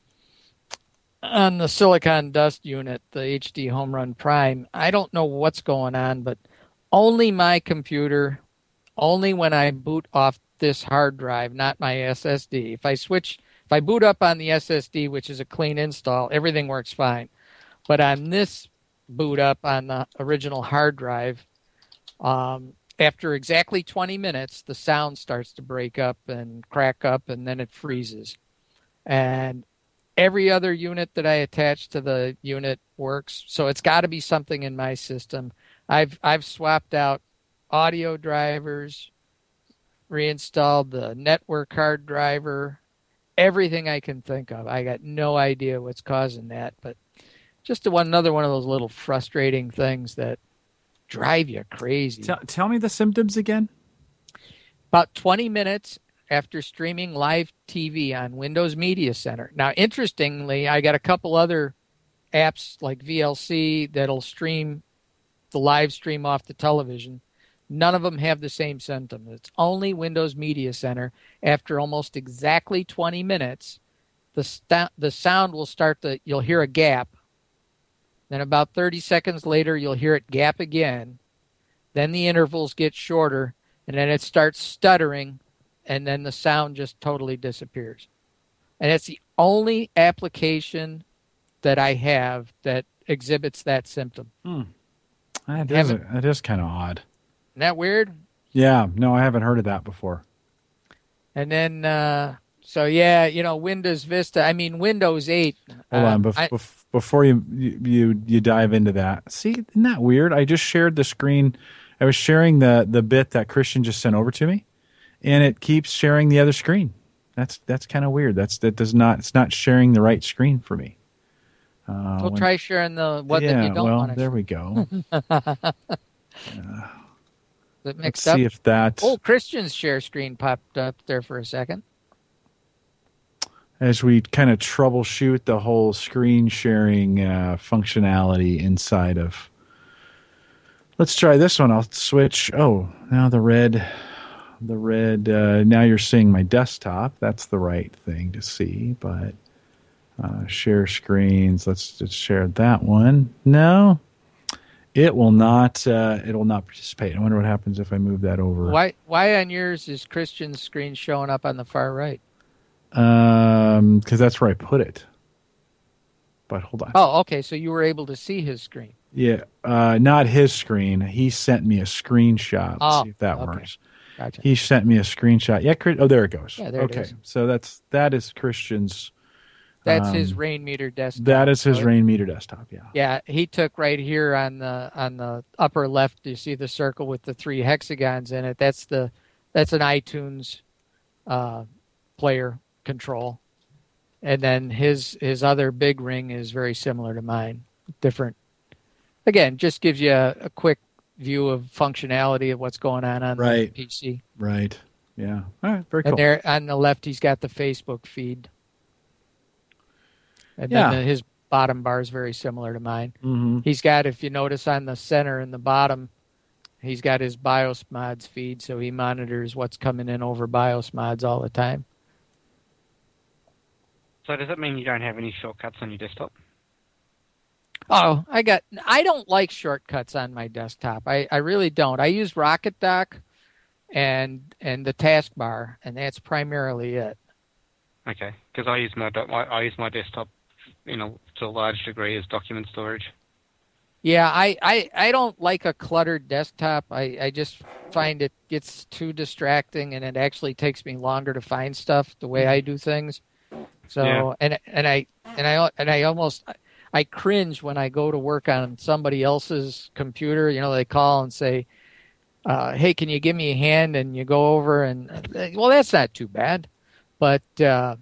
on the Silicon Dust unit, the H D Home Run Prime. I don't know what's going on, but only my computer, only when I boot off this hard drive, not my S S D. If I switch, if I boot up on the S S D, which is a clean install, everything works fine. But on this boot up on the original hard drive, um, after exactly twenty minutes, the sound starts to break up and crack up, and then it freezes. And every other unit that I attach to the unit works, so it's got to be something in my system. I've I've swapped out audio drivers, reinstalled the network hard driver, everything I can think of. I got no idea what's causing that, but just one, another one of those little frustrating things that drive you crazy. Tell, tell me the symptoms again. About twenty minutes after streaming live T V on Windows Media Center. Now, interestingly, I got a couple other apps like V L C that'll stream the live stream off the television. None of them have the same symptom. It's only Windows Media Center. After almost exactly twenty minutes, the st- the sound will start to, you'll hear a gap. Then about thirty seconds later, you'll hear it gap again. Then the intervals get shorter, and then it starts stuttering, and then the sound just totally disappears. And it's the only application that I have that exhibits that symptom. Hmm. That is, that is kind of odd. Isn't that weird? Yeah, no, I haven't heard of that before. And then, uh, so yeah, you know, Windows Vista, I mean, Windows eight. Hold uh, on, bef- I, bef- before you, you you dive into that. See, isn't that weird? I just shared the screen. I was sharing the, the bit that Christian just sent over to me, and it keeps sharing the other screen. That's that's kind of weird. That's that does not it's not sharing the right screen for me. Uh, we'll when, try sharing the one yeah, that you don't well, want to. there we go. uh, Is it let's mixed up? see if that. Oh, Christian's share screen popped up there for a second. As we kind of troubleshoot the whole screen sharing uh, functionality inside of. Let's try this one. I'll switch. Oh, now the red, the red. Uh, now you're seeing my desktop. That's the right thing to see. But uh, share screens. Let's just share that one. No, it will not. Uh, it will not participate. I wonder what happens if I move that over. Why? Why on yours is Christian's screen showing up on the far right? Um, because that's where I put it. But hold on. Oh, okay. So you were able to see his screen. Yeah, uh, not his screen. He sent me a screenshot. Let's Oh, see if that okay. works. Gotcha. He sent me a screenshot. Yeah, Chris- oh, there it goes. Yeah, there it okay, is. so that's that is Christian's. That's um, his rain meter desktop. That is his So- rain meter desktop. Yeah. Yeah, he took right here on the on the upper left. You see the circle with the three hexagons in it. That's the that's an iTunes uh, player control, and then his his other big ring is very similar to mine. Different. Again, just gives you a, a quick view of functionality of what's going on on Right. the P C. Right. Yeah. All right. Very cool. And there on the left, he's got the Facebook feed, and Yeah. then the, his bottom bar is very similar to mine. hmm He's got, if you notice on the center and the bottom, he's got his BIOS mods feed, so he monitors what's coming in over BIOS mods all the time. So does that mean you don't have any shortcuts on your desktop? Oh, I got. I don't like shortcuts on my desktop. I, I really don't. I use Rocket Dock and and the taskbar, and that's primarily it. Okay, because I use my, do- I, I use my desktop, you know, to a large degree as document storage. Yeah, I, I, I don't like a cluttered desktop. I, I just find it gets too distracting, and it actually takes me longer to find stuff the way I do things. So Yeah. and and I and I and I almost I cringe when I go to work on somebody else's computer. You know, they call and say, uh, "Hey, can you give me a hand?" And you go over and well, that's not too bad, but. Uh,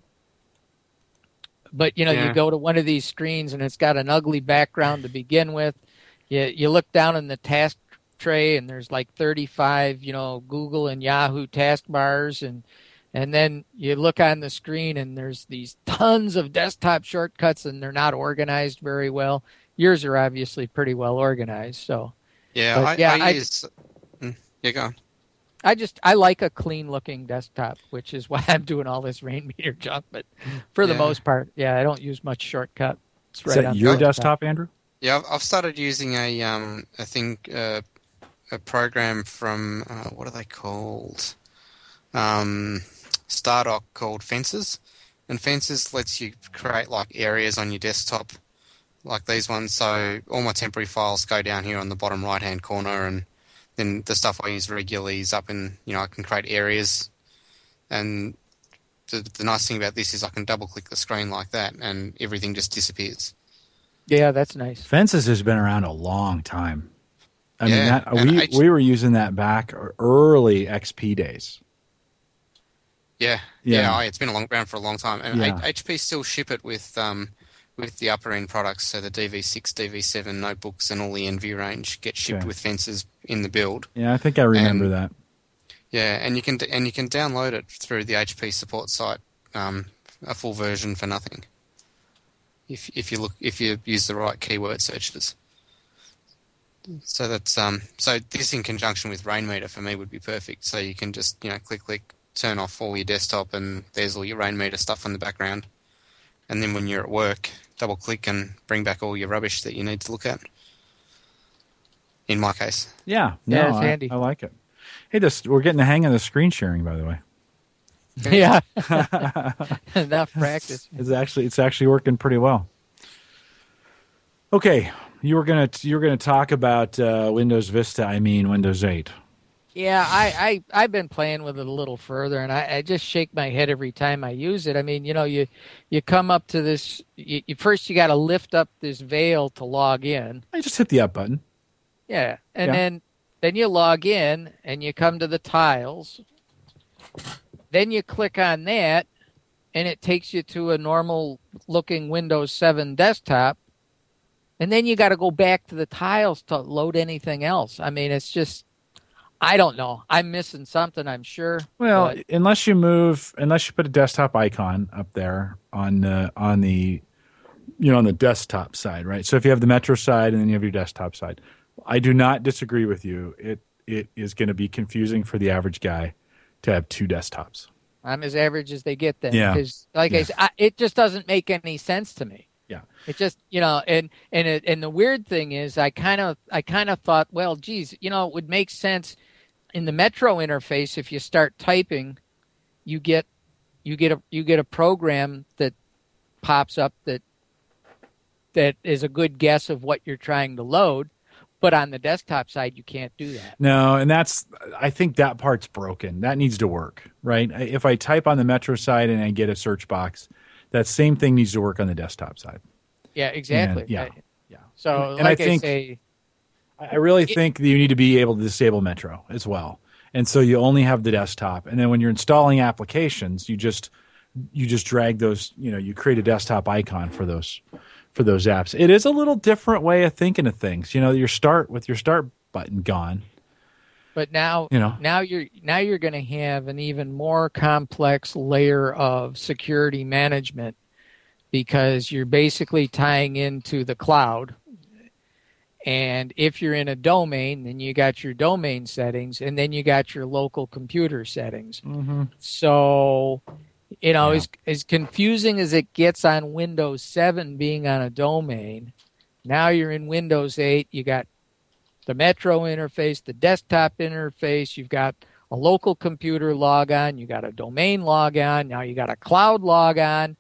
But you know, Yeah. you go to one of these screens and it's got an ugly background to begin with. You you look down in the task tray and there's like thirty-five, you know, Google and Yahoo taskbars, and and then you look on the screen and there's these tons of desktop shortcuts and they're not organized very well. Yours are obviously pretty well organized, so Yeah, But, I, yeah, I I- use. Mm, Yeah, go on. I just I like a clean looking desktop, which is why I'm doing all this rain meter junk. But for the Yeah. most part, yeah, I don't use much shortcut. It's Is right that on the your desktop, Andrew? Yeah, I've, I've started using a um I think uh, a program from uh, what are they called? Um, Stardock called Fences, and Fences lets you create like areas on your desktop, like these ones. So all my temporary files go down here on the bottom right hand corner, and then the stuff I use regularly is up in, you know, I can create areas, and the, the nice thing about this is I can double click the screen like that, and everything just disappears. Yeah, that's nice. Fences has been around a long time. I mean, Yeah, that and we H- we were using that back early X P days. Yeah, Yeah. yeah, I- it's been a long, around for a long time, and Yeah. H P still ship it with um, with the upper end products. So the D V six, D V seven notebooks, and all the Envy range get shipped Okay. with Fences in the build. Yeah, I think I remember And- that. Yeah, and you can and you can download it through the H P support site, um, a full version for nothing. If if you look if you use the right keyword searches. So that's um so this in conjunction with Rainmeter for me would be perfect. So you can just, you know, click click turn off all your desktop and there's all your Rainmeter stuff in the background. And then when you're at work, double click and bring back all your rubbish that you need to look at. In my case. Yeah, no, Yeah, it's I, handy. I like it. Hey, this we're getting the hang of the screen sharing, by the way. Yeah, enough practice. It's actually it's actually working pretty well. Okay, you were gonna you were gonna talk about uh, Windows Vista. I mean Windows eight. Yeah, I, I, I've been playing with it a little further, and I, I just shake my head every time I use it. I mean, you know, you, you come up to this, you, you first you got to lift up this veil to log in. I just hit the up button. Yeah, and Yeah. then then you log in, and you come to the tiles. Then you click on that, and it takes you to a normal-looking Windows seven desktop. And then you got to go back to the tiles to load anything else. I mean, it's just, I don't know. I'm missing something, I'm sure. Well, but- unless you move, unless you put a desktop icon up there on the on the, you know, on the desktop side, right? So if you have the Metro side and then you have your desktop side, I do not disagree with you. It it is going to be confusing for the average guy to have two desktops. I'm as average as they get then. Yeah. Because, like Yeah. I said, I, it just doesn't make any sense to me. Yeah. It just, you know, and and it, and the weird thing is, I kind of I kind of thought, well, geez, you know, it would make sense in the Metro interface if you start typing, you get you get a you get a program that pops up that that is a good guess of what you're trying to load. But on the desktop side, you can't do that. No, and that's, I think that part's broken. That needs to work, right? If I type on the Metro side and I get a search box, that same thing needs to work on the desktop side. Yeah, exactly. And, yeah, I, yeah. So, and, and like I think, I say, I really it, think that you need to be able to disable Metro as well. And so you only have the desktop. And then when you're installing applications, you just you just drag those, you know, you create a desktop icon for those for those apps. It is a little different way of thinking of things. You know, your start with your start button gone. But now, you know, now you're now you're going to have an even more complex layer of security management because you're basically tying into the cloud. And if you're in a domain, then you got your domain settings, and then you got your local computer settings. Mm-hmm. So, you know, Yeah. as as confusing as it gets on Windows seven being on a domain, now you're in Windows eight. You got the Metro interface, the desktop interface. You've got a local computer logon. You got a domain logon. Now you got a cloud logon,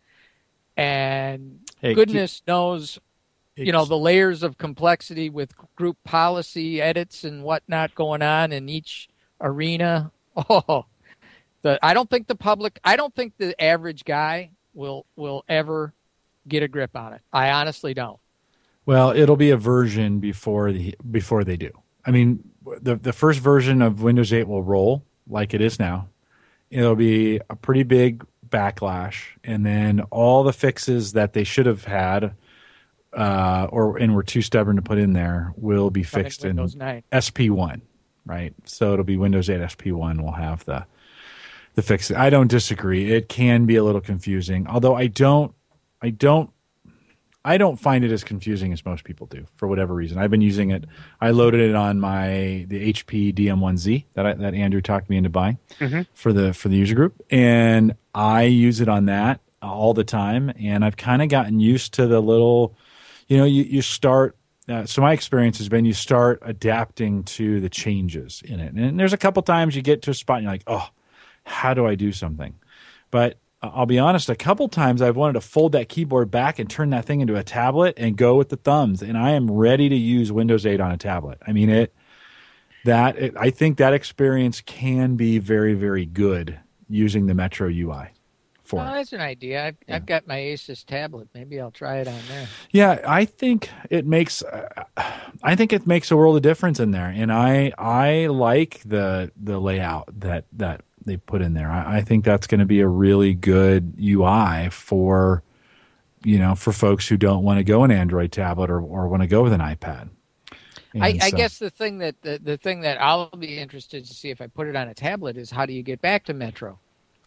and Hey, goodness knows. You know, It's- the layers of complexity with group policy edits and whatnot going on in each arena. Oh, the I don't think the public, I don't think the average guy will will ever get a grip on it. I honestly don't. Well, it'll be a version before the before they do. I mean, the the first version of Windows eight will roll like it is now. It'll be a pretty big backlash, and then all the fixes that they should have had, uh, or and were too stubborn to put in there, will be Come in fixed in Windows nine. S P one, right? So it'll be Windows eight S P one will have the the fix. I don't disagree. It can be a little confusing, although I don't, I don't, I don't find it as confusing as most people do for whatever reason. I've been using it. I loaded it on my the H P D M one Z that I, that Andrew talked me into buying Mhm. for the for the user group, and I use it on that all the time. And I've kind of gotten used to the little, you know, you you start. Uh, so my experience has been you start adapting to the changes in it, and there's a couple times you get to a spot and you're like, oh, how do I do something? But uh, I'll be honest, a couple times I've wanted to fold that keyboard back and turn that thing into a tablet and go with the thumbs, and I am ready to use Windows eight on a tablet. I mean, it that it, I think that experience can be very, very good using the Metro U I for Oh, it. that's an idea. I've, Yeah. I've got my Asus tablet. Maybe I'll try it on there. Yeah, I think it makes uh, I think it makes a world of difference in there, and I I like the the layout that that they put in there. I, I think that's going to be a really good U I for you know for folks who don't want to go an Android tablet or or want to go with an iPad. I, And I so- guess the thing that the, the thing that I'll be interested to see if I put it on a tablet is how do you get back to Metro?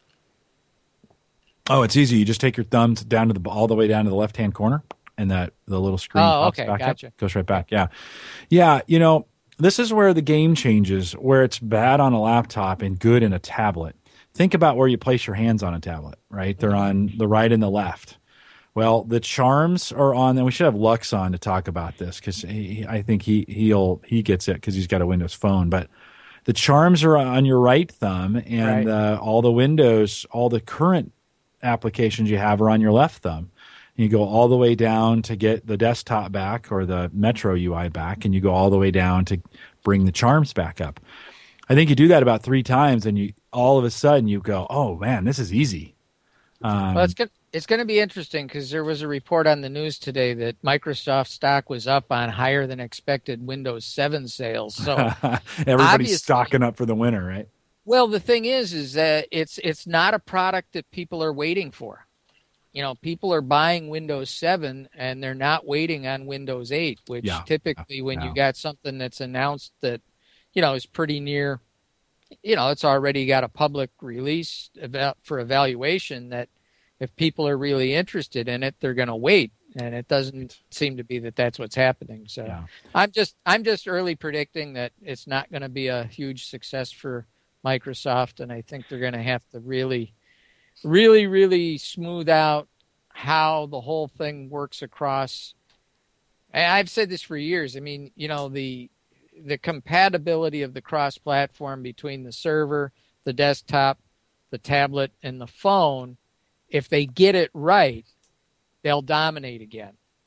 Oh, it's easy. You just take your thumbs down to the all the way down to the left hand corner, and that the little screen Oh, pops okay, back gotcha. up, goes right back. Yeah, yeah. You know, this is where the game changes. Where it's bad on a laptop and good in a tablet. Think about where you place your hands on a tablet. Right, they're on the right and the left. Well, the charms are on, and we should have Lux on to talk about this because I think he he'll he gets it because he's got a Windows phone, but. The charms are on your right thumb, and Right. uh, all the Windows, all the current applications you have are on your left thumb. You go all the way down to get the desktop back or the Metro U I back, and you go all the way down to bring the charms back up. I think you do that about three times, and you all of a sudden you go, "Oh man, this is easy." Um, Well, it's going it's going to be interesting because there was a report on the news today that Microsoft stock was up on higher than expected Windows seven sales. So, everybody's obviously- stocking up for the winter, right? well, the thing is, is that it's it's not a product that people are waiting for. You know, people are buying Windows seven and they're not waiting on Windows eight, which Yeah. typically when Yeah. you got something that's announced that, you know, is pretty near, you know, it's already got a public release about for evaluation that if people are really interested in it, they're going to wait. And it doesn't seem to be that that's what's happening. So Yeah. I'm just I'm just early predicting that it's not going to be a huge success for Microsoft, and I think they're going to have to really, really, really smooth out how the whole thing works across. And I've said this for years. I mean, you know, the the compatibility of the cross-platform between the server, the desktop, the tablet, and the phone. If they get it right, they'll dominate again.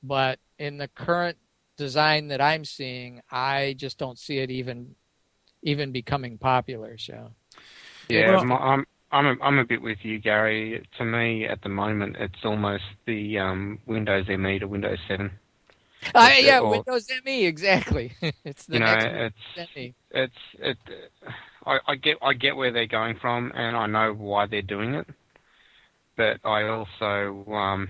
but in the current design that I'm seeing, I just don't see it even even becoming popular. So, yeah, Well- my, I'm I'm a, I'm a bit with you, Gary. To me, at the moment, it's almost the um, Windows M E to Windows seven. uh, yeah, or- Windows M E, exactly. It's the You know, next it's M E. it's it. I, I get I get where they're going from, and I know why they're doing it. But I also um,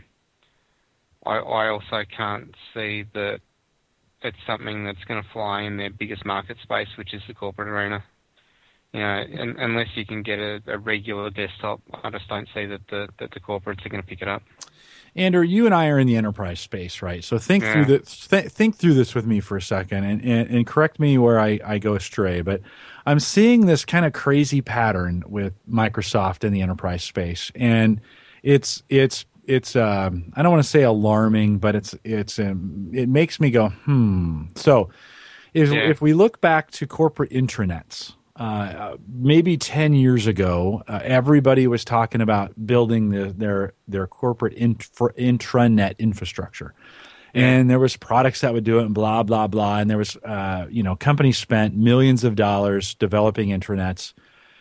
I I also can't see that it's something that's going to fly in their biggest market space, which is the corporate arena. You know, un unless you can get a, a regular desktop, I just don't see that the that the corporates are going to pick it up. Andrew, you and I are in the enterprise space, right? So think Yeah. through this. Th think through this with me for a second, and, and, and correct me where I, I go astray. But I'm seeing this kind of crazy pattern with Microsoft in the enterprise space, and it's it's it's um, I don't want to say alarming, but it's it's um, it makes me go hmm. So if Yeah. if we look back to corporate intranets. Uh, maybe ten years ago, uh, everybody was talking about building the, their their corporate infra, intranet infrastructure, Yeah. and there was products that would do it, and blah blah blah. And there was, uh, you know, companies spent millions of dollars developing intranets,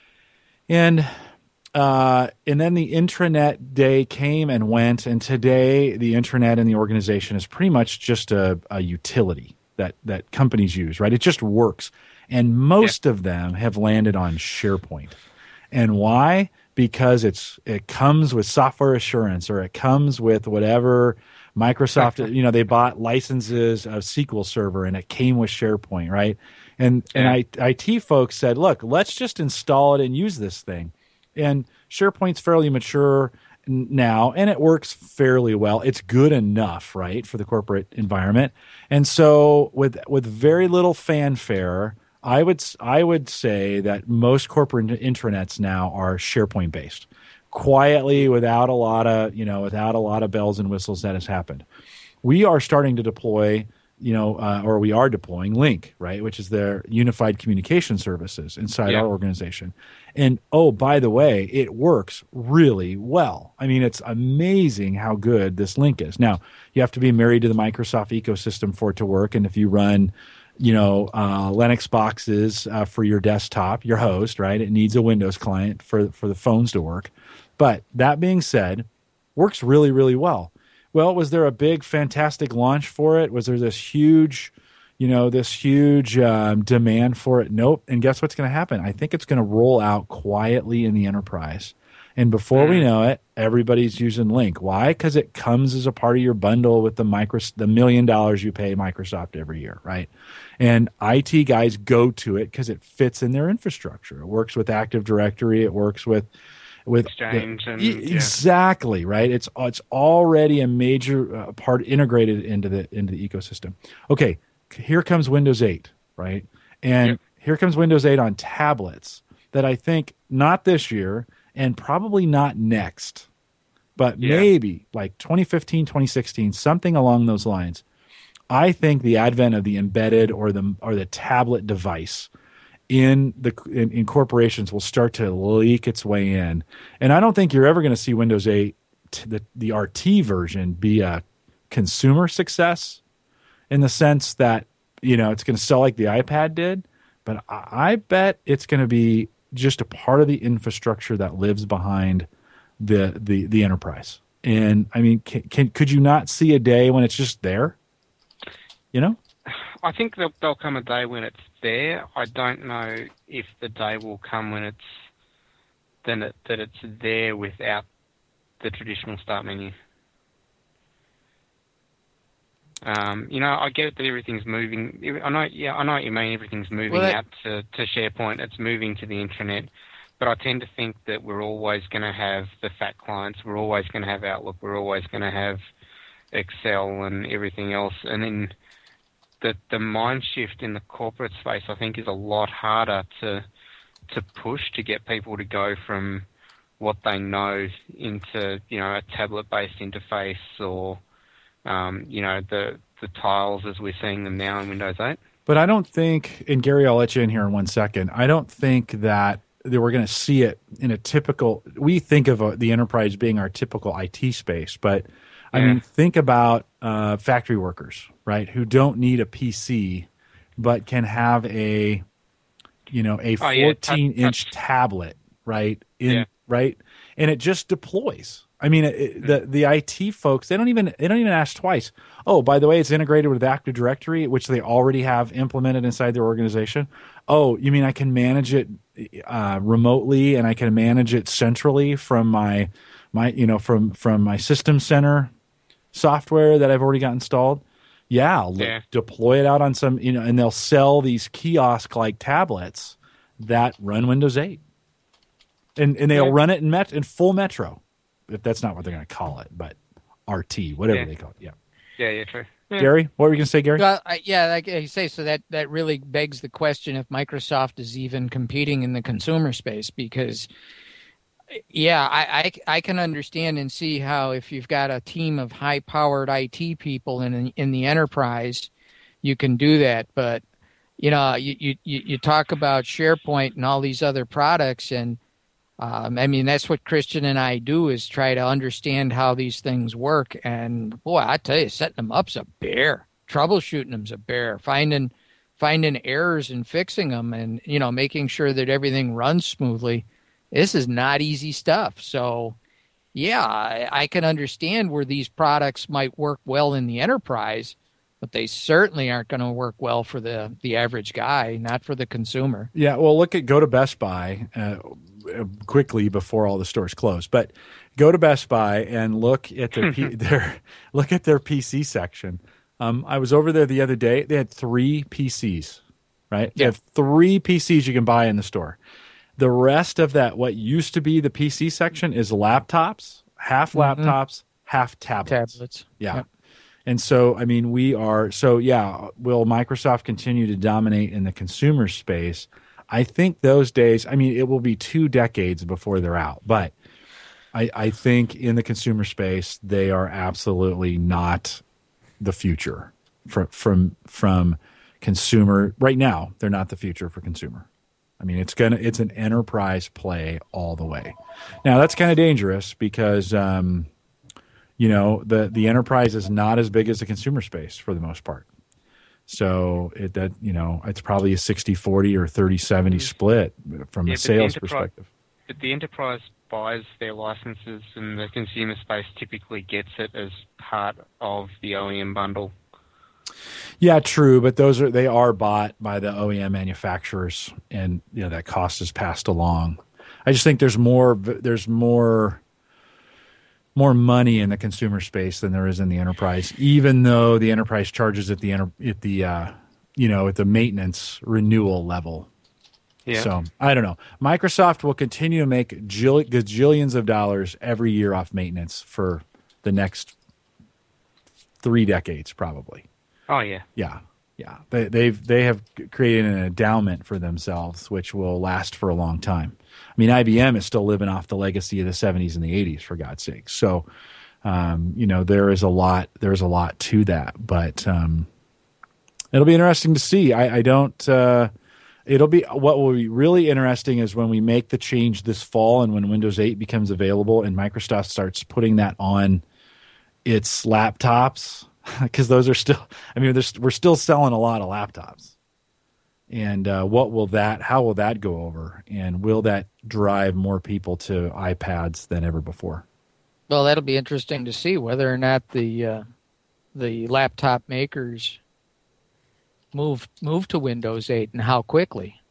and uh, and then the intranet day came and went, and today the intranet in the organization is pretty much just a, a utility that that companies use, right? It just works. And most of them have landed on SharePoint. And why? Because it's it comes with software assurance, or it comes with whatever Microsoft, you know, they bought licenses of S Q L Server and it came with SharePoint, right? And Yeah. and I, I T folks said, look, let's just install it and use this thing. And SharePoint's fairly mature n- now, and it works fairly well. It's good enough, right, for the corporate environment. And so with with very little fanfare, I would I would say that most corporate intranets now are SharePoint based, quietly, without a lot of you know without a lot of bells and whistles. That has happened. We are starting to deploy, you know, uh, or we are deploying Link, right, which is their unified communication services inside Yeah. our organization. And oh, by the way, it works really well. I mean, it's amazing how good this Link is. Now, you have to be married to the Microsoft ecosystem for it to work, and if you run you know, uh, Linux boxes uh, for your desktop, your host, right? It needs a Windows client for, for the phones to work. But that being said, works really, really well. Well, was there a big, fantastic launch for it? Was there this huge, you know, this huge um, demand for it? Nope. And guess what's going to happen? I think it's going to roll out quietly in the enterprise. And before we know it, everybody's using Link. Why? Because it comes as a part of your bundle with the micro, the million dollars you pay Microsoft every year, right? And I T guys go to it because it fits in their infrastructure. It works with Active Directory. It works with with Exchange the, and- e- yeah. exactly right. It's it's already a major uh, part integrated into the into the ecosystem. Okay, here comes Windows eight, right? And Yep. here comes Windows eight on tablets that I think not this year and probably not next, but Yeah. maybe like twenty fifteen, twenty sixteen, something along those lines. I think the advent of the embedded or the or the tablet device in the in, in corporations will start to leak its way in, and I don't think you're ever going to see Windows eight, t- the the R T version, be a consumer success in the sense that you know it's going to sell like the iPad did, but I, I bet it's going to be just a part of the infrastructure that lives behind the the the enterprise. And I mean, can, can could you not see a day when it's just there? You know? I think there'll, there'll come a day when it's there. I don't know if the day will come when it's then it, that it's there without the traditional start menu. Um, you know, I get it that everything's moving. I know, yeah, I know what you mean. Everything's moving Well, that- out to, to SharePoint. It's moving to the intranet. But I tend to think that we're always going to have the fat clients. We're always going to have Outlook. We're always going to have Excel and everything else. And then the the mind shift in the corporate space, I think, is a lot harder to to push to get people to go from what they know into, you know, a tablet-based interface or, um, you know, the the tiles as we're seeing them now in Windows eight. But I don't think, and Gary, I'll let you in here in one second. I don't think that, that we're going to see it in a typical, we think of uh the enterprise being our typical I T space, but I Yeah. mean, think about uh, factory workers, right, who don't need a P C, but can have a, you know, a Oh, yeah, fourteen inch touch- tablet, right, in Yeah. right, and it just deploys. I mean, it, it- the the I T folks, they don't even they don't even ask twice. Oh, by the way, it's integrated with Active Directory, which they already have implemented inside their organization. Oh, you mean I can manage it uh, remotely, and I can manage it centrally from my my you know from from my System Center software that I've already got installed? Yeah, I'll Yeah. deploy it out on some, you know, and they'll sell these kiosk like tablets that run Windows eight, and and they'll Yeah. run it in met in full Metro. If that's not what they're going to call it, but R T, whatever Yeah. they call it. Yeah. Yeah, yeah, true. Yeah. Gary, what were you going to say, Gary? Well, I, yeah, like you say, so that, that really begs the question if Microsoft is even competing in the consumer space, because, yeah, I, I, I can understand and see how if you've got a team of high-powered I T people in in the enterprise, you can do that. But, you know, you, you, you talk about SharePoint and all these other products, and Um, I mean, that's what Christian and I do, is try to understand how these things work. And boy, I tell you, setting them up's a bear. Troubleshooting them's a bear. Finding finding errors and fixing them, and you know, making sure that everything runs smoothly. This is not easy stuff. So, yeah, I, I can understand where these products might work well in the enterprise, but they certainly aren't going to work well for the the average guy, not for the consumer. Yeah, well, look at go to Best Buy uh, quickly before all the stores close. But go to Best Buy and look at their P- their look at their P C section. Um, I was over there the other day. They had three P Cs, right? They Yeah. have three P Cs you can buy in the store. The rest of that, what used to be the P C section, is laptops, half Mhm. laptops, half tablets. Tablets. Yeah. Yep. And so, I mean, we are, so yeah, will Microsoft continue to dominate in the consumer space? I think those days, I mean, it will be two decades before they're out, but I, I think in the consumer space, they are absolutely not the future from, from, from consumer. Right now, they're not the future for consumer. I mean, it's gonna, it's an enterprise play all the way. Now, that's kind of dangerous because, um, you know, the, the enterprise is not as big as the consumer space for the most part. So it that you know it's probably a sixty forty or thirty seventy split from Yeah, a but the sales enterprise- perspective. But the enterprise buys their licenses, and the consumer space typically gets it as part of the O E M bundle. Yeah, true, but those are they are bought by the O E M manufacturers, and you know that cost is passed along. I just think there's more there's more more money in the consumer space than there is in the enterprise, even though the enterprise charges at the enter, at the uh, you know at the maintenance renewal level. Yeah. So I don't know. Microsoft will continue to make jill- gajillions of dollars every year off maintenance for the next three decades, probably. Oh yeah. Yeah, yeah. They, they've they have created an endowment for themselves, which will last for a long time. I mean, I B M is still living off the legacy of the seventies and the eighties, for God's sake. So, um, you know, there is a lot. There's a lot to that, but um, it'll be interesting to see. I, I don't. Uh, it'll be what will be really interesting is when we make the change this fall and when Windows eight becomes available and Microsoft starts putting that on its laptops, because those are still. I mean, there's, we're still selling a lot of laptops. And uh, what will that? How will that go over? And will that drive more people to iPads than ever before? Well, that'll be interesting to see whether or not the uh, the laptop makers move move to Windows eight and how quickly,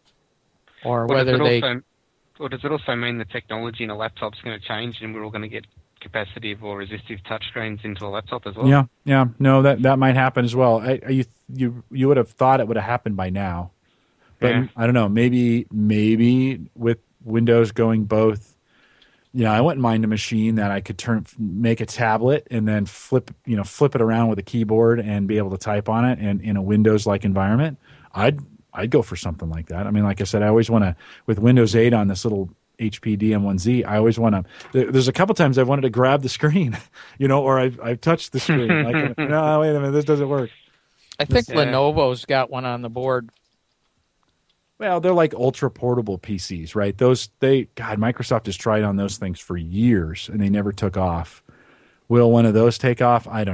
or Or does whether it they. also, or does it also mean the technology in a laptop's going to change, and we're all going to get capacitive or resistive touchscreens into a laptop as well? Yeah, yeah. No, that, that might happen as well. I, I, you you you would have thought it would have happened by now, but Yeah. I don't know. Maybe maybe with Windows going both. You know, I wouldn't mind a machine that I could turn, make a tablet, and then flip, you know, flip it around with a keyboard and be able to type on it, and in a Windows-like environment. I'd I'd go for something like that. I mean, like I said, I always want to with Windows eight on this little H P D M one Z. I always want to. There, there's a couple times I've wanted to grab the screen, you know, or I've I've touched the screen. Like, no, wait a minute, this doesn't work. I think Yeah. Lenovo's got one on the board. Well, they're like ultra portable P Cs, right? Those they God, Microsoft has tried on those things for years and they never took off. Will one of those take off? I don't know.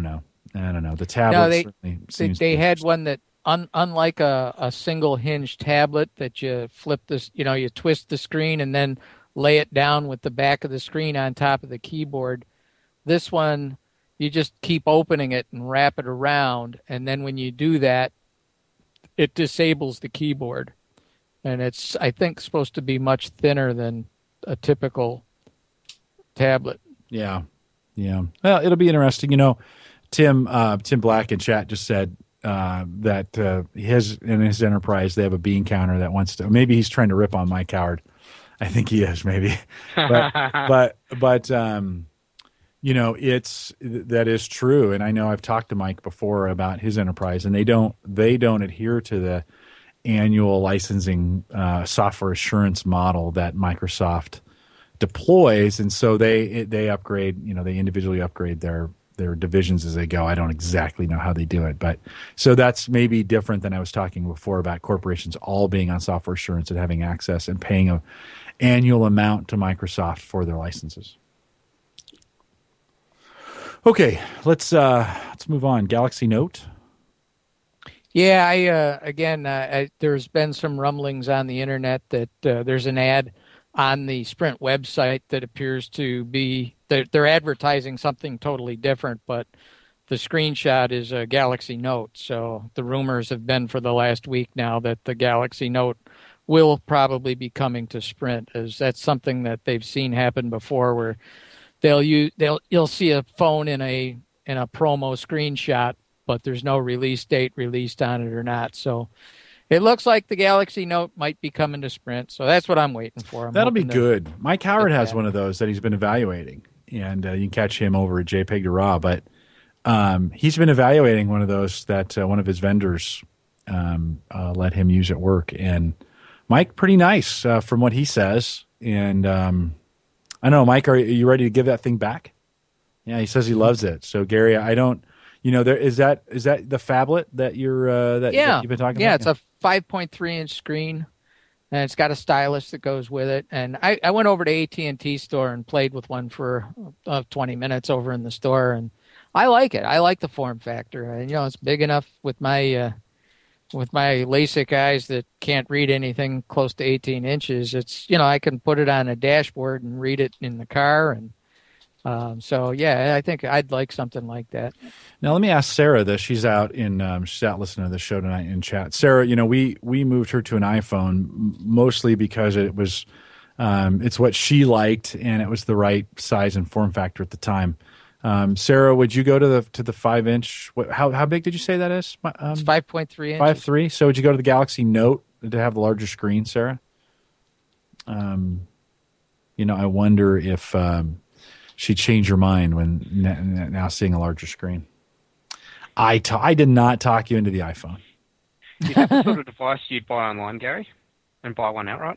I don't know. The tablet No, they certainly they, seems they to be had interesting. one that un, unlike a, a single hinge tablet that you flip this, you know, you twist the screen and then lay it down with the back of the screen on top of the keyboard. This one, you just keep opening it and wrap it around, and then when you do that, it disables the keyboard. And it's, I think, supposed to be much thinner than a typical tablet. Yeah, yeah. Well, it'll be interesting. You know, Tim uh, Tim Black in chat just said uh, that uh, his in his enterprise they have a bean counter that wants to. Maybe he's trying to rip on my coward. I think he is, maybe. But but but um, you know, it's that is true, and I know I've talked to Mike before about his enterprise, and they don't they don't adhere to the annual licensing uh, software assurance model that Microsoft deploys, and so they they upgrade. You know, they individually upgrade their their divisions as they go. I don't exactly know how they do it, but so that's maybe different than I was talking before about corporations all being on software assurance and having access and paying a annual amount to Microsoft for their licenses. Okay, let's uh, let's move on. Galaxy Note. Yeah, I uh, again, uh, I, there's been some rumblings on the internet that uh, there's an ad on the Sprint website that appears to be they're, they're advertising something totally different, but the screenshot is a Galaxy Note. So the rumors have been for the last week now that the Galaxy Note will probably be coming to Sprint, as that's something that they've seen happen before, where they'll use they'll you'll see a phone in a in a promo screenshot, but there's no release date released on it or not. So it looks like the Galaxy Note might be coming to Sprint. So that's what I'm waiting for. I'm That'll be hoping to- good. Mike Howard has that. one of those that he's been evaluating, and uh, you can catch him over at JPEG to Raw. But um, he's been evaluating one of those that uh, one of his vendors um, uh, let him use at work. And Mike, pretty nice uh, from what he says. And um, I don't know, Mike, are you ready to give that thing back? Yeah, he says he loves it. So Gary, I don't. You know, there is that is that the phablet that you're uh, that, yeah. that you've been talking yeah, about? Yeah, it's a five point three inch screen, and it's got a stylus that goes with it. And I, I went over to A T and T store and played with one for uh, twenty minutes over in the store, and I like it. I like the form factor. And you know, it's big enough with my uh, with my LASIK eyes that can't read anything close to eighteen inches. It's you know, I can put it on a dashboard and read it in the car, and um, so yeah, I think I'd like something like that. Now, let me ask Sarah this. She's out in um, she's out listening to the show tonight in chat. Sarah, you know, we we moved her to an iPhone m- mostly because it was um, it's what she liked and it was the right size and form factor at the time. Um, Sarah, would you go to the to the five inch? What, how how big did you say that is? Um, It's five point three inches. Five three. So would you go to the Galaxy Note to have the larger screen, Sarah? Um, you know, I wonder if um, she'd change her mind when n- now seeing a larger screen. I, ta- I did not talk you into the iPhone. Is that the sort of device you'd buy online, Gary, and buy one outright?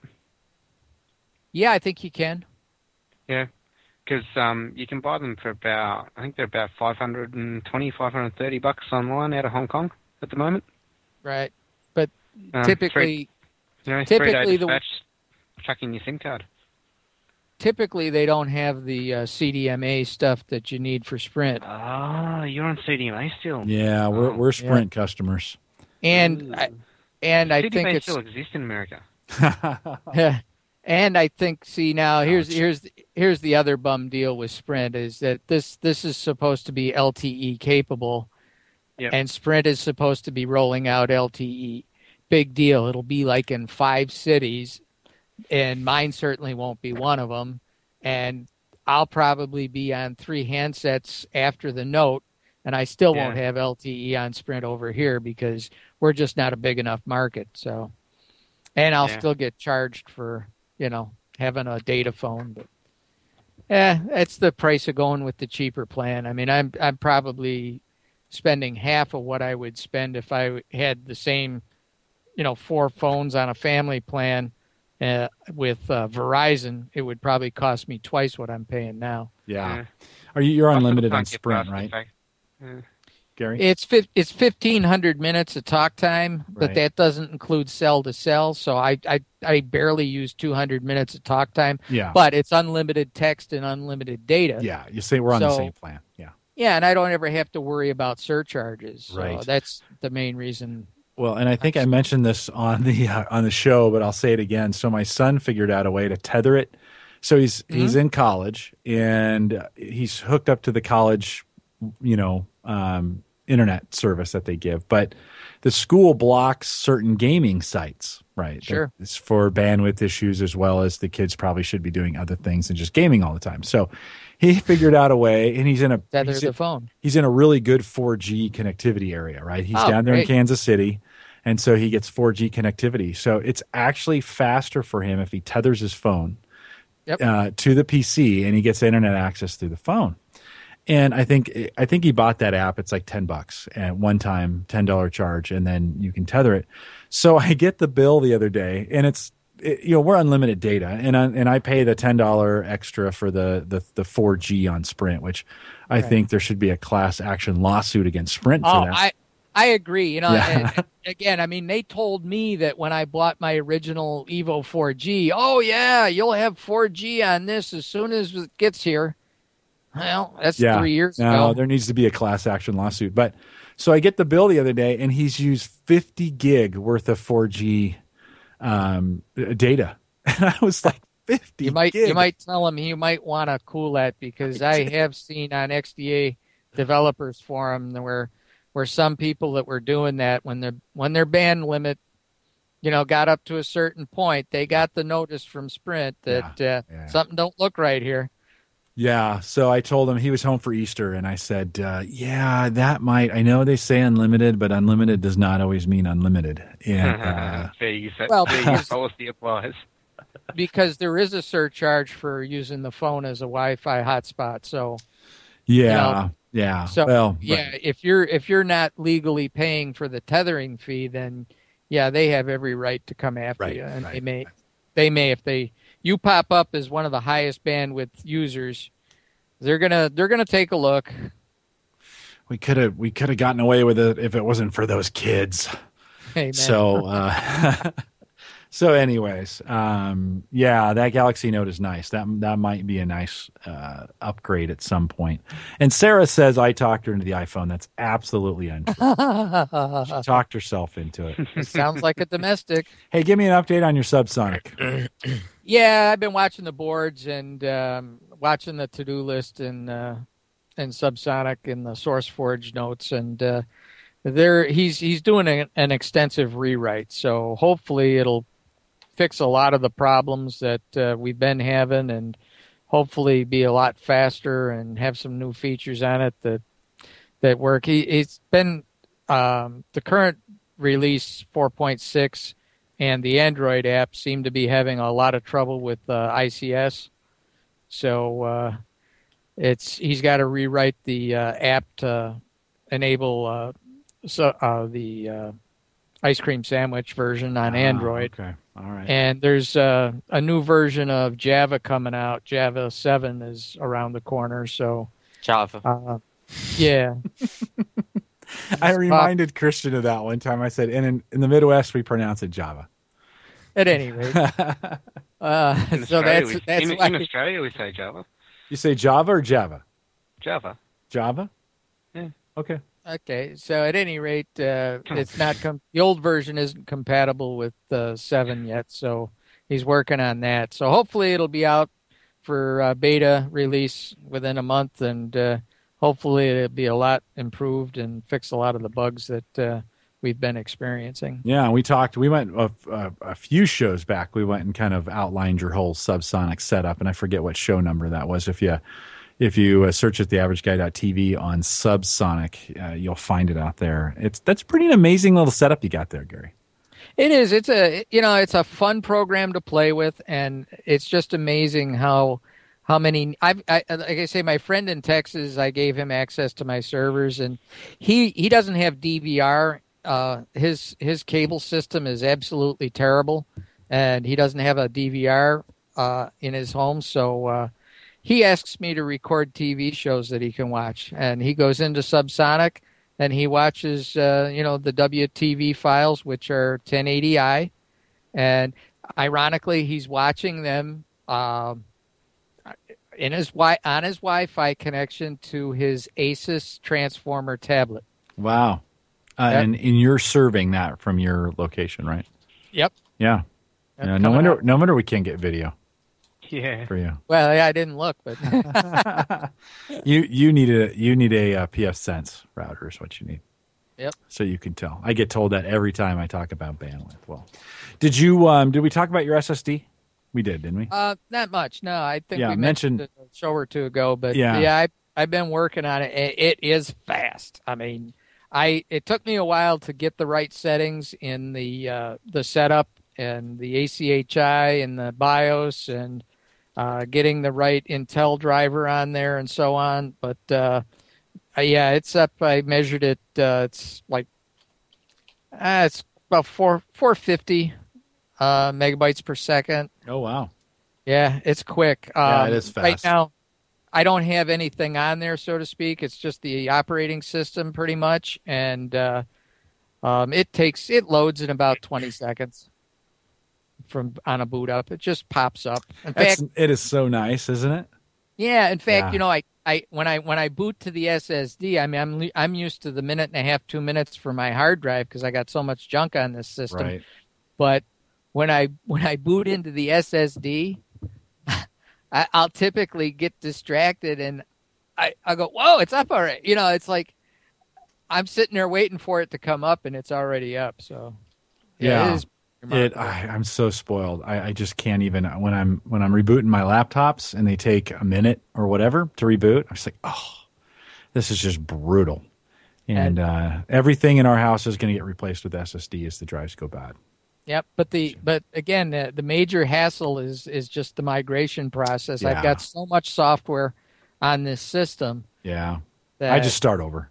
Yeah, I think you can. Yeah, because um, you can buy them for about, I think they're about five hundred twenty, five hundred thirty bucks online out of Hong Kong at the moment. Right, but Um, typically, three, you know, typically three-day the dispatch, tracking your SIM card. typically they don't have the uh, C D M A stuff that you need for Sprint. Ah, you're on C D M A still. Yeah, we're Oh, we're Sprint customers. And I, and I C D M A think it's still exists in America. and I think see now here's here's here's the other bum deal with Sprint is that this this is supposed to be L T E capable, Yep. and Sprint is supposed to be rolling out L T E. Big deal. It'll be like in five cities, and mine certainly won't be one of them. And I'll probably be on three handsets after the Note, and I still Yeah. won't have L T E on Sprint over here because we're just not a big enough market. So, and I'll Yeah. still get charged for, you know, having a data phone. But yeah, that's the price of going with the cheaper plan. I mean, I'm I'm probably spending half of what I would spend if I had the same, you know, four phones on a family plan. Uh, with uh, Verizon, it would probably cost me twice what I'm paying now. Yeah. Yeah. Are you you're I still unlimited can't on get Sprint, past the right, fact- Yeah. Gary? It's fif- it's fifteen hundred minutes of talk time, but Right. that doesn't include cell to cell. So I, I I barely use two hundred minutes of talk time, Yeah. but it's unlimited text and unlimited data. Yeah, you say we're on the So- same plan. Yeah. Yeah, and I don't ever have to worry about surcharges. So Right. that's the main reason. Well, and I think I mentioned this on the uh, on the show, but I'll say it again. So my son figured out a way to tether it. So he's mm-hmm. he's in college, and he's hooked up to the college, you know, um, internet service that they give. But the school blocks certain gaming sites, right? Sure. It's for bandwidth issues, as well as the kids probably should be doing other things than just gaming all the time. So he figured out a way, and he's in a tether he's the in, phone. He's in a really good four G connectivity area, right? He's oh, down there great. in Kansas City, and so he gets four G connectivity. So it's actually faster for him if he tethers his phone yep. uh, to the P C, and he gets internet access through the phone. And I think I think he bought that app. It's like ten bucks at one time, ten dollar charge, and then you can tether it. So I get the bill the other day, and it's it, you know we're unlimited data, and I, and I pay the ten dollar extra for the, the the four G on Sprint, which I right. think there should be a class action lawsuit against Sprint oh, for that. I I agree. You know, yeah. and, again, I mean, they told me that when I bought my original Evo four G, oh yeah, you'll have four G on this as soon as it gets here. Well, that's yeah. three years no, ago. No, there needs to be a class action lawsuit. But so I get the bill the other day, and he's used fifty gig worth of four G um, data, and I was like, fifty. You might gig. you might tell him you might want to cool that, because I have seen on X D A developers forum where where some people that were doing that when their when their band limit, you know, got up to a certain point, they got the notice from Sprint that yeah. Uh, Yeah. something don't look right here. Yeah, so I told him he was home for Easter, and I said, uh, yeah, that might, I know they say unlimited, but unlimited does not always mean unlimited. And, uh, fair use, well, fair use policy applies. Because there is a surcharge for using the phone as a Wi-Fi hotspot. So, yeah, you know, yeah. So, well, yeah, but, if you're if you're not legally paying for the tethering fee, then yeah, they have every right to come after right, you, and right, they may, right. they may if they. You pop up as one of the highest bandwidth users, they're gonna they're gonna take a look. We could have we could have gotten away with it if it wasn't for those kids. Amen. So, uh, so anyways, um, yeah, that Galaxy Note is nice. That that might be a nice uh, upgrade at some point. And Sarah says I talked her into the iPhone. That's absolutely untrue. She talked herself into it. It sounds like a domestic. Hey, give me an update on your Subsonic. Yeah, I've been watching the boards and um, watching the to-do list and uh, and Subsonic and the SourceForge notes, and uh, there he's he's doing a, an extensive rewrite. So hopefully it'll fix a lot of the problems that uh, we've been having, and hopefully be a lot faster and have some new features on it that that work. He, it's been um, the current release four point six. And the Android app seem to be having a lot of trouble with uh, I C S, so uh, it's he's got to rewrite the uh, app to enable uh, so, uh, the uh, ice cream sandwich version on ah, Android. Okay, all right. And there's uh, a new version of Java coming out. Java seven is around the corner, so Java. Uh, yeah. I reminded Christian of that one time. I said, in in the Midwest, we pronounce it Java. At any rate, uh, in so Australia, that's we, that's in, why, in Australia we say Java. You say Java or Java? Java. Java. Yeah. Okay. Okay, so at any rate, uh, it's not com- the old version isn't compatible with uh, seven yet, so he's working on that. So hopefully it'll be out for uh, beta release within a month, and uh, hopefully it'll be a lot improved and fix a lot of the bugs that uh, we've been experiencing. Yeah, we talked. We went a, a, a few shows back. We went and kind of outlined your whole Subsonic setup, and I forget what show number that was. If you if you uh, search at the average guy dot t v on Subsonic, uh, you'll find it out there. It's that's pretty an amazing little setup you got there, Gary. It is. It's a you know it's a fun program to play with, and it's just amazing how how many. I've, I like I say, my friend in Texas, I gave him access to my servers, and he he doesn't have D V R. Uh, his his cable system is absolutely terrible, and he doesn't have a D V R uh, in his home, so. Uh, He asks me to record T V shows that he can watch, and he goes into Subsonic and he watches, uh, you know, the W T V files, which are ten eighty i, and ironically, he's watching them. Uh, in his wi- on his Wi-Fi connection to his Asus Transformer tablet. Wow. Uh, Yep. and, and you're serving that from your location, right? Yep. Yeah. Yep, Yeah, no coming wonder. up. No wonder we can't get video Yeah. for you. Well, yeah, I didn't look, but you you need a you need a uh, P F Sense router is what you need. Yep. So you can tell. I get told that every time I talk about bandwidth. Well, did you um did we talk about your S S D? We did, didn't we? uh, not much. No, I think Yeah, we mentioned, mentioned- it a show or two ago. But Yeah. yeah, I, I've been working on it. It, it is fast. I mean, I it took me a while to get the right settings in the uh, the setup and the A C H I and the BIOS and uh, getting the right Intel driver on there and so on. But uh, uh, yeah, it's up. I measured it. Uh, it's like uh, it's about four four fifty uh, megabytes per second. Oh wow. Yeah, it's quick. Um, Yeah, it is Right fast. now, I don't have anything on there, so to speak. It's just the operating system, pretty much, and uh, um, it takes it loads in about twenty seconds from on a boot up. It just pops up. In That's, fact, it is so nice, isn't it? yeah. In fact, Yeah. you know, I, I when I when I boot to the S S D, I mean, I'm I'm used to the minute and a half, two minutes for my hard drive because I got so much junk on this system. Right. But when I when I boot into the S S D, I, I'll typically get distracted and I I go, whoa, it's up already. You know, it's like I'm sitting there waiting for it to come up and it's already up. So Yeah. it is. It, remarkable. I, I'm so spoiled. I, I just can't even when I'm when I'm rebooting my laptops and they take a minute or whatever to reboot. I'm just like, oh, this is just brutal. And uh, everything in our house is going to get replaced with S S D as the drives go bad. Yep, but the but again, the, the major hassle is is just the migration process. Yeah. I've got so much software on this system Yeah, that I just start over.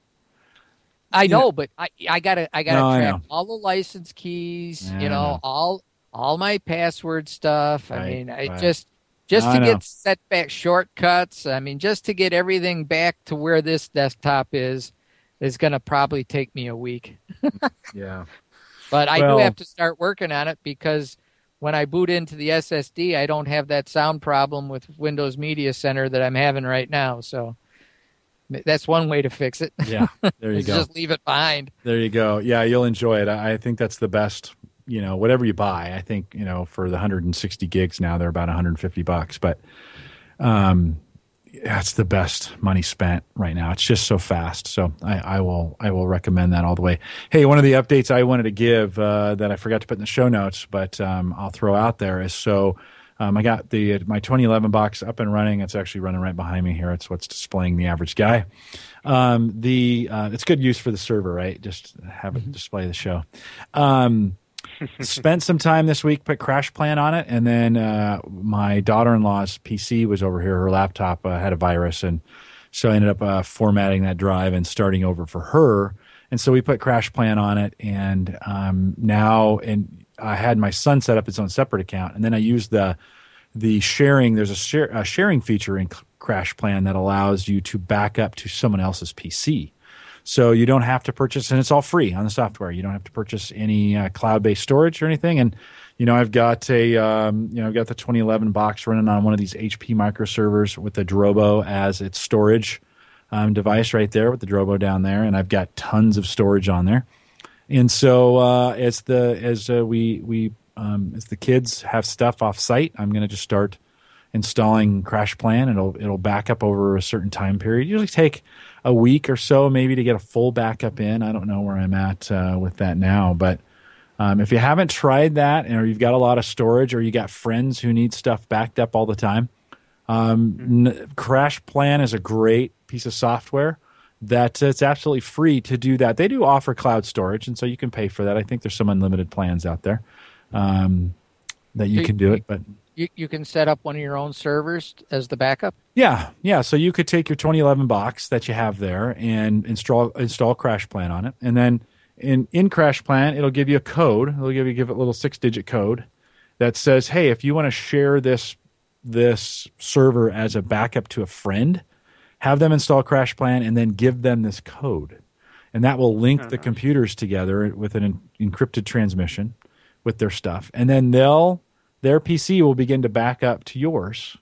I know, but I I gotta I gotta No, I track know. all the license keys, Yeah, you I know, know. all all my password stuff. I Right, mean, I right. just just No, to I know. get setback shortcuts. I mean, just to get everything back to where this desktop is is gonna probably take me a week. Yeah, But I Well- do have to start working on it because when I boot into the S S D, I don't have that sound problem with Windows Media Center that I'm having right now. So that's one way to fix it. yeah. There you is go. just leave it behind. There you go. Yeah, you'll enjoy it. I I think that's the best. You know, whatever you buy, I think you know for the one hundred sixty gigs now they're about one hundred fifty bucks, but um, that's the best money spent right now. It's just so fast. So I, I will I will recommend that all the way. Hey, one of the updates I wanted to give uh, that I forgot to put in the show notes, but um, I'll throw out there is so. Um, I got the my twenty eleven box up and running. It's actually running right behind me here. It's what's displaying the average guy. Um, the uh, it's good use for the server, right? Just have it display the show. Um, spent some time this week, put Crash Plan on it, and then uh, my daughter-in-law's P C was over here. Her laptop uh, had a virus, and so I ended up uh, formatting that drive and starting over for her. And so we put Crash Plan on it, and um, now and I had my son set up his own separate account, and then I used the the sharing. There's a, share, a sharing feature in Crash Plan that allows you to back up to someone else's P C. So you don't have to purchase, and it's all free on the software. You don't have to purchase any uh, cloud-based storage or anything. And you know, I've got a um, you know, I've got the twenty eleven box running on one of these H P microservers with the Drobo as its storage um, device right there with the Drobo down there, and I've got tons of storage on there. And so uh, as the as uh, we we um, as the kids have stuff off site, I'm going to just start installing Crash Plan. It'll it'll back up over a certain time period. Usually take a week or so, maybe to get a full backup in. I don't know where I'm at uh, with that now, but um, if you haven't tried that, or you've got a lot of storage, or you got friends who need stuff backed up all the time, um, n- Crash Plan is a great piece of software. That it's absolutely free to do that. They do offer cloud storage, and so you can pay for that. I think there's some unlimited plans out there um, that you So can do it. But You you can set up one of your own servers as the backup. yeah, yeah. So you could take your twenty eleven box that you have there and install install Crash Plan on it, and then in in Crash Plan, it'll give you a code. It'll give you give it a little six digit code that says, "Hey, if you want to share this this server as a backup to a friend, have them install Crash Plan and then give them this code." And that will link Oh, the nice. computers together with an en- encrypted transmission with their stuff. And then they'll their P C will begin to back up to yours.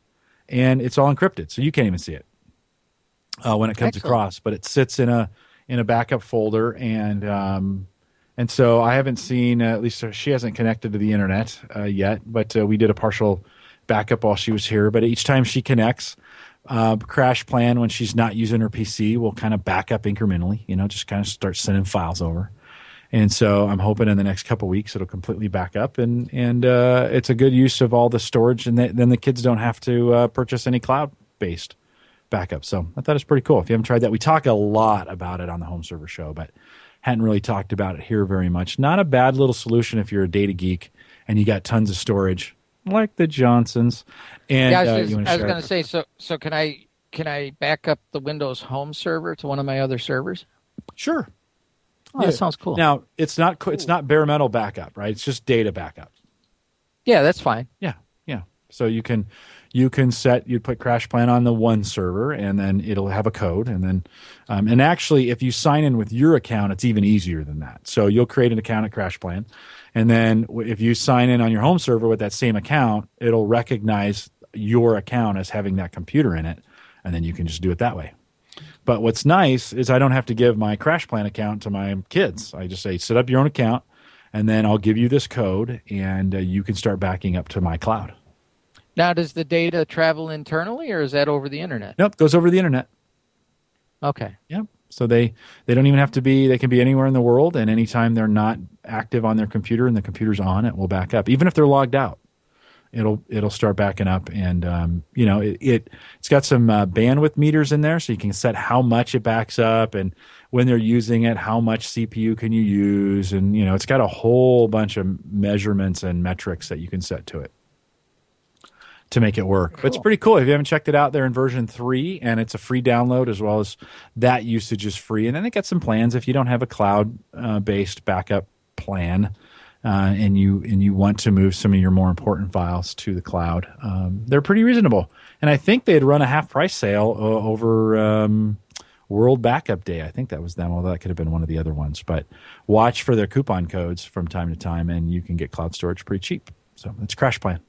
and it's all encrypted, so you can't even see it uh, when it comes Excellent. across. But it sits in a in a backup folder, and um, and so I haven't seen, uh, at least she hasn't connected to the internet uh, yet. But uh, we did a partial backup while she was here. But each time she connects, uh, Crash Plan, when she's not using her P C, will kind of back up incrementally. You know, just kind of start sending files over. And so I'm hoping in the next couple of weeks it'll completely back up, and and uh, it's a good use of all the storage, and th- then the kids don't have to uh, purchase any cloud-based backup. So I thought it's pretty cool. If you haven't tried that, we talk a lot about it on the Home Server Show, but hadn't really talked about it here very much. Not a bad little solution if you're a data geek and you got tons of storage, like the Johnsons. And Yeah, I was, uh, just- you wanna I was share going it? to say, so so can I can I back up the Windows Home Server to one of my other servers? Sure. Oh, Yeah. that sounds cool. Now it's not co- it's not bare metal backup, right? It's just data backup. Yeah, that's fine. Yeah, yeah. So you can you can set you put Crash Plan on the one server, and then it'll have a code, and then um, and actually, if you sign in with your account, it's even easier than that. So you'll create an account at Crash Plan, and then w- if you sign in on your home server with that same account, it'll recognize your account as having that computer in it, and then you can just do it that way. But what's nice is I don't have to give my Crash Plan account to my kids. I just say, set up your own account, and then I'll give you this code, and uh, you can start backing up to my cloud. Now, does the data travel internally, or is that over the internet? Nope, goes over the internet. Okay. Yep. So they, they don't even have to be, they can be anywhere in the world, and anytime they're not active on their computer and the computer's on, it will back up. Even if they're logged out, it'll it'll start backing up. And, um, you know, it, it, it's got some uh, bandwidth meters in there, so you can set how much it backs up, and when they're using it, how much C P U can you use. And, you know, it's got a whole bunch of measurements and metrics that you can set to it to make it work. But it's pretty cool. If you haven't checked it out, they're in version three, and it's a free download, as well as that usage is free. And then they got some plans if you don't have a cloud-based uh, backup plan, uh, and you and you want to move some of your more important files to the cloud. Um, they're pretty reasonable. And I think they had run a half-price sale uh, over um, World Backup Day. I think that was them, although that could have been one of the other ones. But watch for their coupon codes from time to time, and you can get cloud storage pretty cheap. So it's Crash Plan.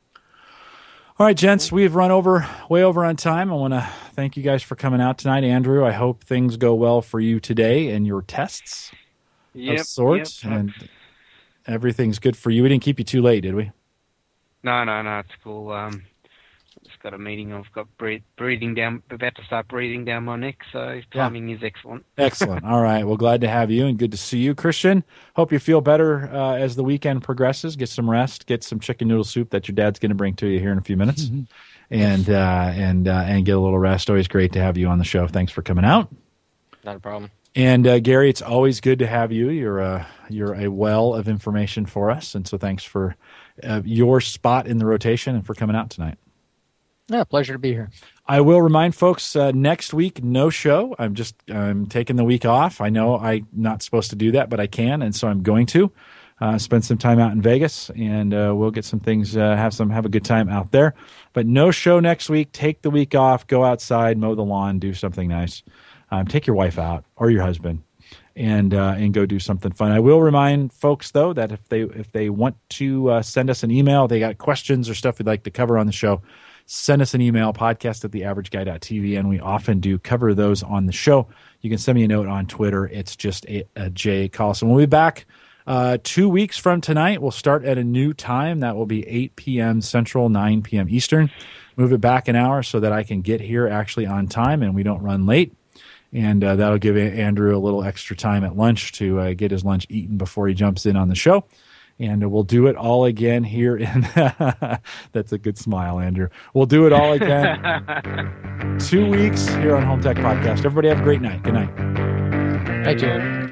All right, gents, we've run over way over on time. I want to thank you guys for coming out tonight. Andrew, I hope things go well for you today and your tests Yep, of sorts, yep. and everything's good for you. We didn't keep you too late, did we? No, no, no, it's cool. Um, just got a meeting. I've got breath, breathing down, about to start breathing down my neck, so timing is excellent. Excellent. All right. Well, glad to have you and good to see you. Christian, hope you feel better uh, as the weekend progresses. Get some rest. Get some chicken noodle soup that your dad's going to bring to you here in a few minutes. and uh, and uh, and get a little rest. Always great to have you on the show. Thanks for coming out. Not a problem. And uh, Gary, it's always good to have you. You're a you're a well of information for us, and so thanks for uh, your spot in the rotation and for coming out tonight. Yeah, pleasure to be here. I will remind folks uh, next week no show. I'm just I'm taking the week off. I know I'm not supposed to do that, but I can, and so I'm going to uh, spend some time out in Vegas, and uh, we'll get some things, uh, have some have a good time out there. But no show next week. Take the week off. Go outside, mow the lawn, do something nice. Um, take your wife out or your husband, and uh, and go do something fun. I will remind folks though that if they if they want to uh, send us an email, they got questions or stuff we'd like to cover on the show, send us an email, podcast at the average guy dot t v, and we often do cover those on the show. You can send me a note on Twitter. It's just a, a Jay Collison. We'll be back uh, two weeks from tonight. We'll start at a new time. That will be eight p.m. Central, nine p.m. Eastern. Move it back an hour so that I can get here actually on time and we don't run late. And uh, that'll give Andrew a little extra time at lunch to uh, get his lunch eaten before he jumps in on the show. And uh, we'll do it all again here in that's a good smile, Andrew. We'll do it all again two weeks here on Home Tech Podcast. Everybody have a great night. Good night. Hi, Jared.